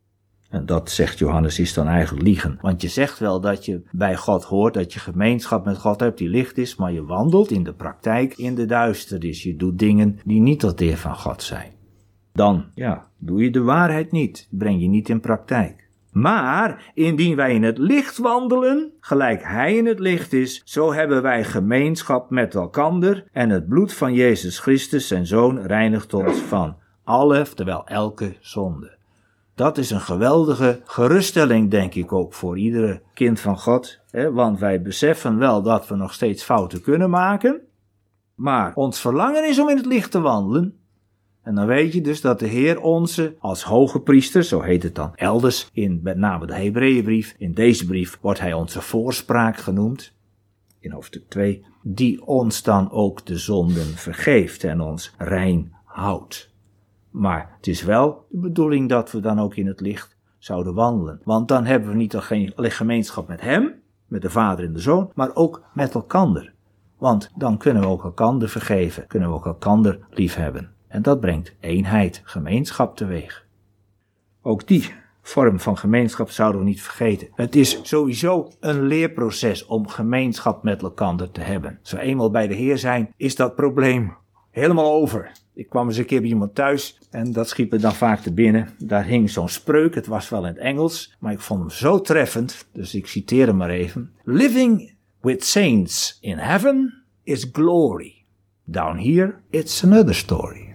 En dat, zegt Johannes, is dan eigenlijk liegen. Want je zegt wel dat je bij God hoort, dat je gemeenschap met God hebt die licht is, maar je wandelt in de praktijk in de duisternis. Je doet dingen die niet tot eer van God zijn. Dan, doe je de waarheid niet, breng je niet in praktijk. Maar indien wij in het licht wandelen, gelijk hij in het licht is, zo hebben wij gemeenschap met elkander en het bloed van Jezus Christus, zijn Zoon, reinigt ons van alle, oftewel elke zonde. Dat is een geweldige geruststelling, denk ik ook, voor iedere kind van God. Want wij beseffen wel dat we nog steeds fouten kunnen maken, maar ons verlangen is om in het licht te wandelen. En dan weet je dus dat de Heer onze als hoge priester, zo heet het dan elders in met name de Hebreeënbrief, in deze brief wordt hij onze voorspraak genoemd, in hoofdstuk 2, die ons dan ook de zonden vergeeft en ons rein houdt. Maar het is wel de bedoeling dat we dan ook in het licht zouden wandelen. Want dan hebben we niet alleen gemeenschap met hem, met de Vader en de Zoon, maar ook met elkander. Want dan kunnen we ook elkander vergeven, kunnen we ook elkander liefhebben. En dat brengt eenheid, gemeenschap teweeg. Ook die vorm van gemeenschap zouden we niet vergeten. Het is sowieso een leerproces om gemeenschap met elkander te hebben. Als we eenmaal bij de Heer zijn, is dat probleem helemaal over. Ik kwam eens een keer bij iemand thuis en dat schiet me dan vaak te binnen. Daar hing zo'n spreuk, het was wel in het Engels, maar ik vond hem zo treffend, dus ik citeer hem maar even. Living with saints in heaven is glory. Down here, it's another story.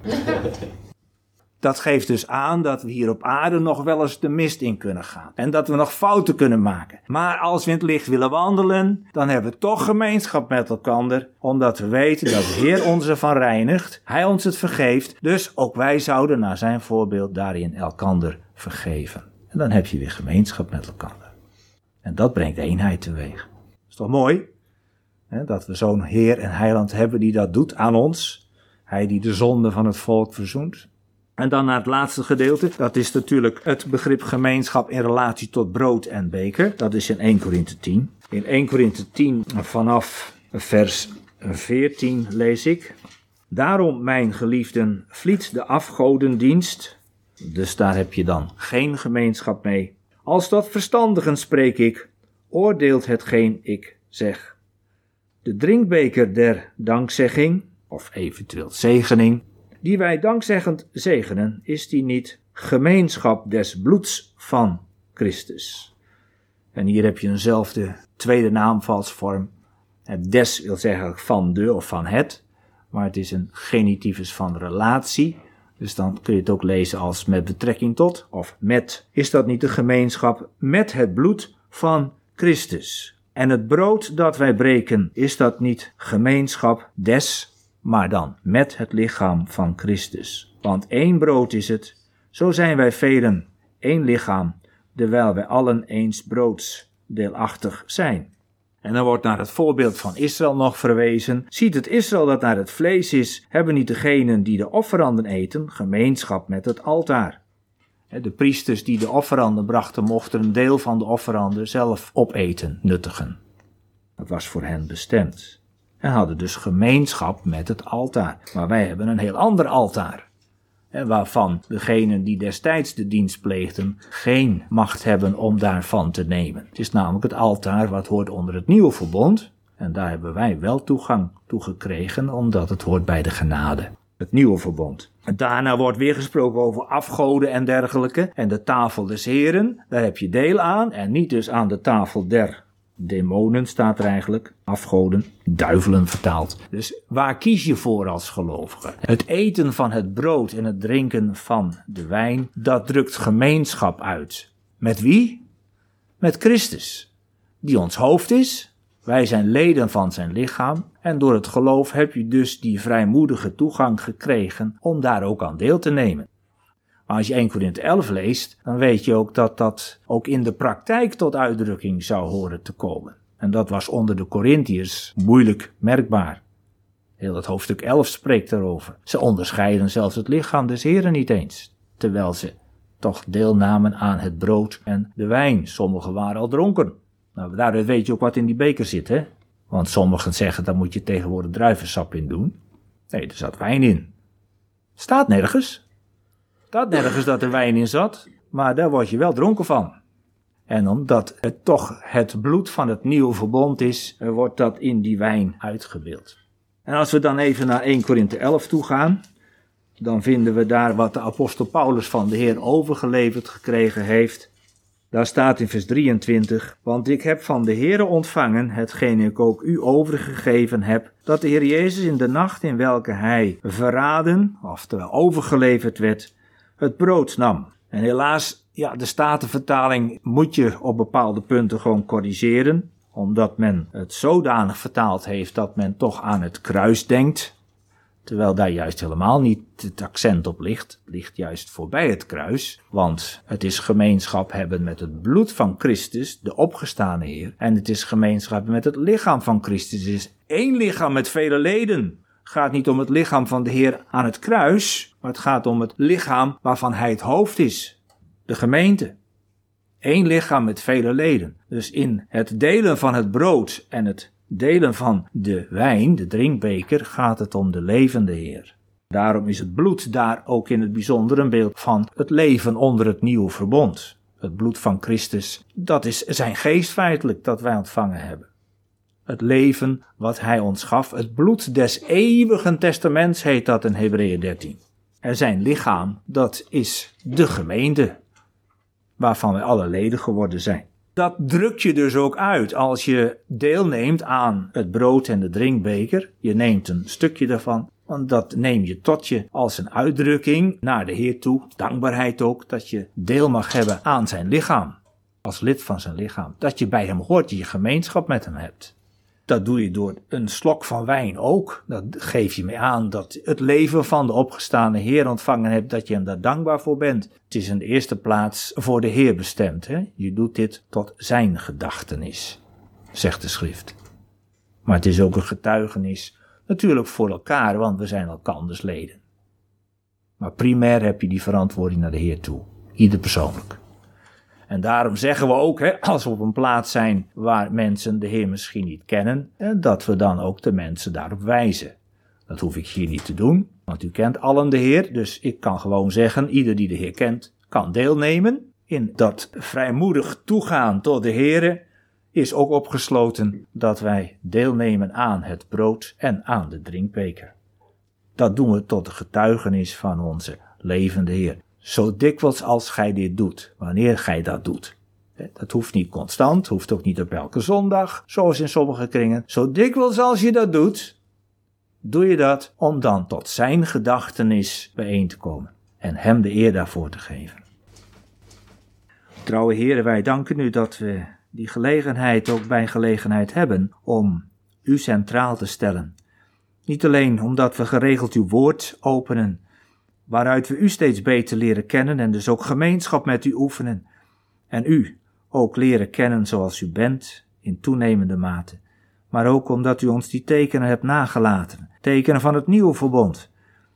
Dat geeft dus aan dat we hier op aarde nog wel eens de mist in kunnen gaan. En dat we nog fouten kunnen maken. Maar als we in het licht willen wandelen, dan hebben we toch gemeenschap met elkaar. Omdat we weten dat de Heer ons ervan reinigt. Hij ons het vergeeft. Dus ook wij zouden naar zijn voorbeeld daarin elkander vergeven. En dan heb je weer gemeenschap met elkaar. En dat brengt eenheid teweeg. Is toch mooi? Dat we zo'n Heer en Heiland hebben die dat doet aan ons. Hij die de zonde van het volk verzoent. En dan naar het laatste gedeelte. Dat is natuurlijk het begrip gemeenschap in relatie tot brood en beker. Dat is in 1 Korinthe 10. In 1 Korinthe 10 vanaf vers 14 lees ik. Daarom, mijn geliefden, vliet de afgodendienst. Dus daar heb je dan geen gemeenschap mee. Als tot verstandigen spreek ik, oordeelt hetgeen ik zeg. De drinkbeker der dankzegging, of eventueel zegening, die wij dankzeggend zegenen, is die niet gemeenschap des bloeds van Christus. En hier heb je eenzelfde tweede naamvalsvorm. Des wil zeggen van de of van het, maar het is een genitivus van relatie. Dus dan kun je het ook lezen als met betrekking tot, of met. Is dat niet de gemeenschap met het bloed van Christus? En het brood dat wij breken, is dat niet gemeenschap des, maar dan met het lichaam van Christus. Want één brood is het, zo zijn wij velen, één lichaam, terwijl wij allen eens broods deelachtig zijn. En dan wordt naar het voorbeeld van Israël nog verwezen. Ziet het Israël dat naar het vlees is, hebben niet degenen die de offeranden eten, gemeenschap met het altaar. De priesters die de offeranden brachten, mochten een deel van de offeranden zelf opeten, nuttigen. Dat was voor hen bestemd. En hadden dus gemeenschap met het altaar. Maar wij hebben een heel ander altaar. Waarvan degenen die destijds de dienst pleegden geen macht hebben om daarvan te nemen. Het is namelijk het altaar wat hoort onder het nieuwe verbond. En daar hebben wij wel toegang toe gekregen, omdat het hoort bij de genade. Het nieuwe verbond. Daarna wordt weer gesproken over afgoden en dergelijke. En de tafel des Heren, daar heb je deel aan. En niet dus aan de tafel der demonen staat er eigenlijk. Afgoden, duivelen vertaald. Dus waar kies je voor als gelovige? Het eten van het brood en het drinken van de wijn, dat drukt gemeenschap uit. Met wie? Met Christus. Die ons hoofd is. Wij zijn leden van zijn lichaam en door het geloof heb je dus die vrijmoedige toegang gekregen om daar ook aan deel te nemen. Maar als je 1 Korinthe 11 leest, dan weet je ook dat dat ook in de praktijk tot uitdrukking zou horen te komen. En dat was onder de Korinthiërs moeilijk merkbaar. Heel het hoofdstuk 11 spreekt daarover. Ze onderscheiden zelfs het lichaam des Heren niet eens, terwijl ze toch deelnamen aan het brood en de wijn. Sommigen waren al dronken. Nou, daaruit weet je ook wat in die beker zit, hè? Want sommigen zeggen, daar moet je tegenwoordig druivensap in doen. Nee, er zat wijn in. Staat nergens. Staat nergens dat er wijn in zat. maar daar word je wel dronken van. En omdat het toch het bloed van het nieuwe verbond is, wordt dat in die wijn uitgebeeld. En als we dan even naar 1 Korinthe 11 toe gaan, dan vinden we daar wat de apostel Paulus van de Heer overgeleverd gekregen heeft. Daar staat in vers 23, want ik heb van de Heere ontvangen, hetgeen ik ook u overgegeven heb, dat de Heer Jezus in de nacht in welke hij verraden, oftewel overgeleverd werd, het brood nam. En helaas, de Statenvertaling moet je op bepaalde punten gewoon corrigeren, omdat men het zodanig vertaald heeft dat men toch aan het kruis denkt. Terwijl daar juist helemaal niet het accent op ligt. Het ligt juist voorbij het kruis. Want het is gemeenschap hebben met het bloed van Christus, de opgestane Heer. En het is gemeenschap met het lichaam van Christus. Het is één lichaam met vele leden. Het gaat niet om het lichaam van de Heer aan het kruis. Maar het gaat om het lichaam waarvan hij het hoofd is. De gemeente. Eén lichaam met vele leden. Dus in het delen van het brood en het delen van de wijn, de drinkbeker, gaat het om de levende Heer. Daarom is het bloed daar ook in het bijzonder een beeld van het leven onder het nieuwe verbond. Het bloed van Christus, dat is zijn geest feitelijk dat wij ontvangen hebben. Het leven wat hij ons gaf, het bloed des eeuwigen testaments heet dat in Hebreeën 13. En zijn lichaam, dat is de gemeente, waarvan wij alle leden geworden zijn. Dat drukt je dus ook uit als je deelneemt aan het brood en de drinkbeker. Je neemt een stukje daarvan, want dat neem je tot je als een uitdrukking naar de Heer toe. Dankbaarheid ook, dat je deel mag hebben aan zijn lichaam. Als lid van zijn lichaam. Dat je bij hem hoort, je gemeenschap met hem hebt. Dat doe je door een slok van wijn ook. Dat geef je mee aan dat het leven van de opgestane Heer ontvangen hebt, dat je hem daar dankbaar voor bent. Het is in de eerste plaats voor de Heer bestemd. Hè? Je doet dit tot zijn gedachtenis, zegt de schrift. Maar het is ook een getuigenis, natuurlijk voor elkaar, want we zijn elkanders leden. Maar primair heb je die verantwoording naar de Heer toe, ieder persoonlijk. En daarom zeggen we ook, als we op een plaats zijn waar mensen de Heer misschien niet kennen, dat we dan ook de mensen daarop wijzen. Dat hoef ik hier niet te doen, want u kent allen de Heer, dus ik kan gewoon zeggen, ieder die de Heer kent, kan deelnemen. In dat vrijmoedig toegaan tot de Heer is ook opgesloten dat wij deelnemen aan het brood en aan de drinkbeker. Dat doen we tot de getuigenis van onze levende Heer. Zo dikwijls als gij dit doet, wanneer gij dat doet. Dat hoeft niet constant, hoeft ook niet op elke zondag, zoals in sommige kringen. Zo dikwijls als je dat doet, doe je dat om dan tot zijn gedachtenis bijeen te komen en hem de eer daarvoor te geven. Trouwe Heere, wij danken u dat we die gelegenheid ook bij gelegenheid hebben om u centraal te stellen. Niet alleen omdat we geregeld uw woord openen, waaruit we u steeds beter leren kennen en dus ook gemeenschap met u oefenen. En u ook leren kennen zoals u bent, in toenemende mate. Maar ook omdat u ons die tekenen hebt nagelaten, tekenen van het nieuwe verbond.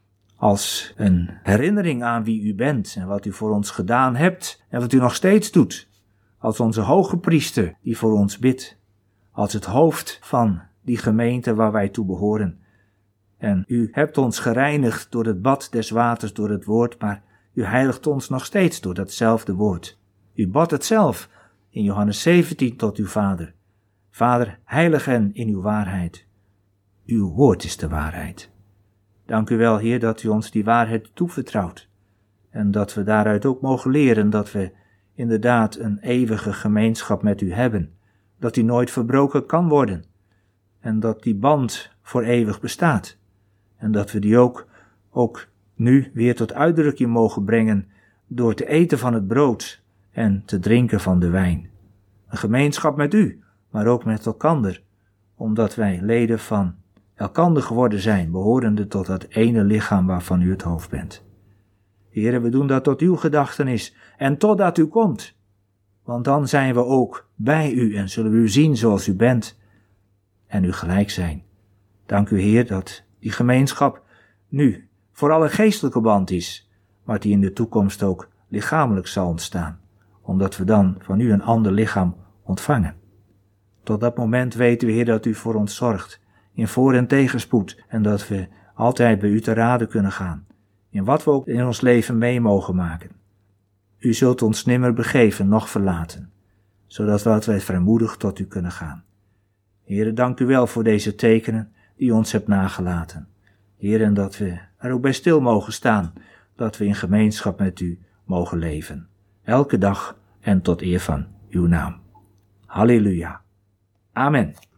Als een herinnering aan wie u bent en wat u voor ons gedaan hebt en wat u nog steeds doet. Als onze hoge priester die voor ons bidt. Als het hoofd van die gemeente waar wij toe behoren. En u hebt ons gereinigd door het bad des waters, door het woord, maar u heiligt ons nog steeds door datzelfde woord. U bad het zelf in Johannes 17 tot uw Vader. Vader, heilig hen in uw waarheid. Uw woord is de waarheid. Dank u wel, Heer, dat u ons die waarheid toevertrouwt. En dat we daaruit ook mogen leren dat we inderdaad een eeuwige gemeenschap met u hebben. Dat die nooit verbroken kan worden. En dat die band voor eeuwig bestaat. En dat we die ook nu weer tot uitdrukking mogen brengen door te eten van het brood en te drinken van de wijn. Een gemeenschap met u, maar ook met elkander, omdat wij leden van elkander geworden zijn, behorende tot dat ene lichaam waarvan u het hoofd bent. Heere, we doen dat tot uw gedachtenis en totdat u komt, want dan zijn we ook bij u en zullen we u zien zoals u bent en u gelijk zijn. Dank u, Heer, dat die gemeenschap nu vooral een geestelijke band is, maar die in de toekomst ook lichamelijk zal ontstaan, omdat we dan van u een ander lichaam ontvangen. Tot dat moment weten we, Heer, dat u voor ons zorgt, in voor- en tegenspoed, en dat we altijd bij u te raden kunnen gaan, in wat we ook in ons leven mee mogen maken. U zult ons nimmer begeven, noch verlaten, zodat wij vrijmoedig tot u kunnen gaan. Heere, dank u wel voor deze tekenen die u ons hebt nagelaten. Heere, en dat we er ook bij stil mogen staan, dat we in gemeenschap met u mogen leven. Elke dag en tot eer van uw naam. Halleluja. Amen.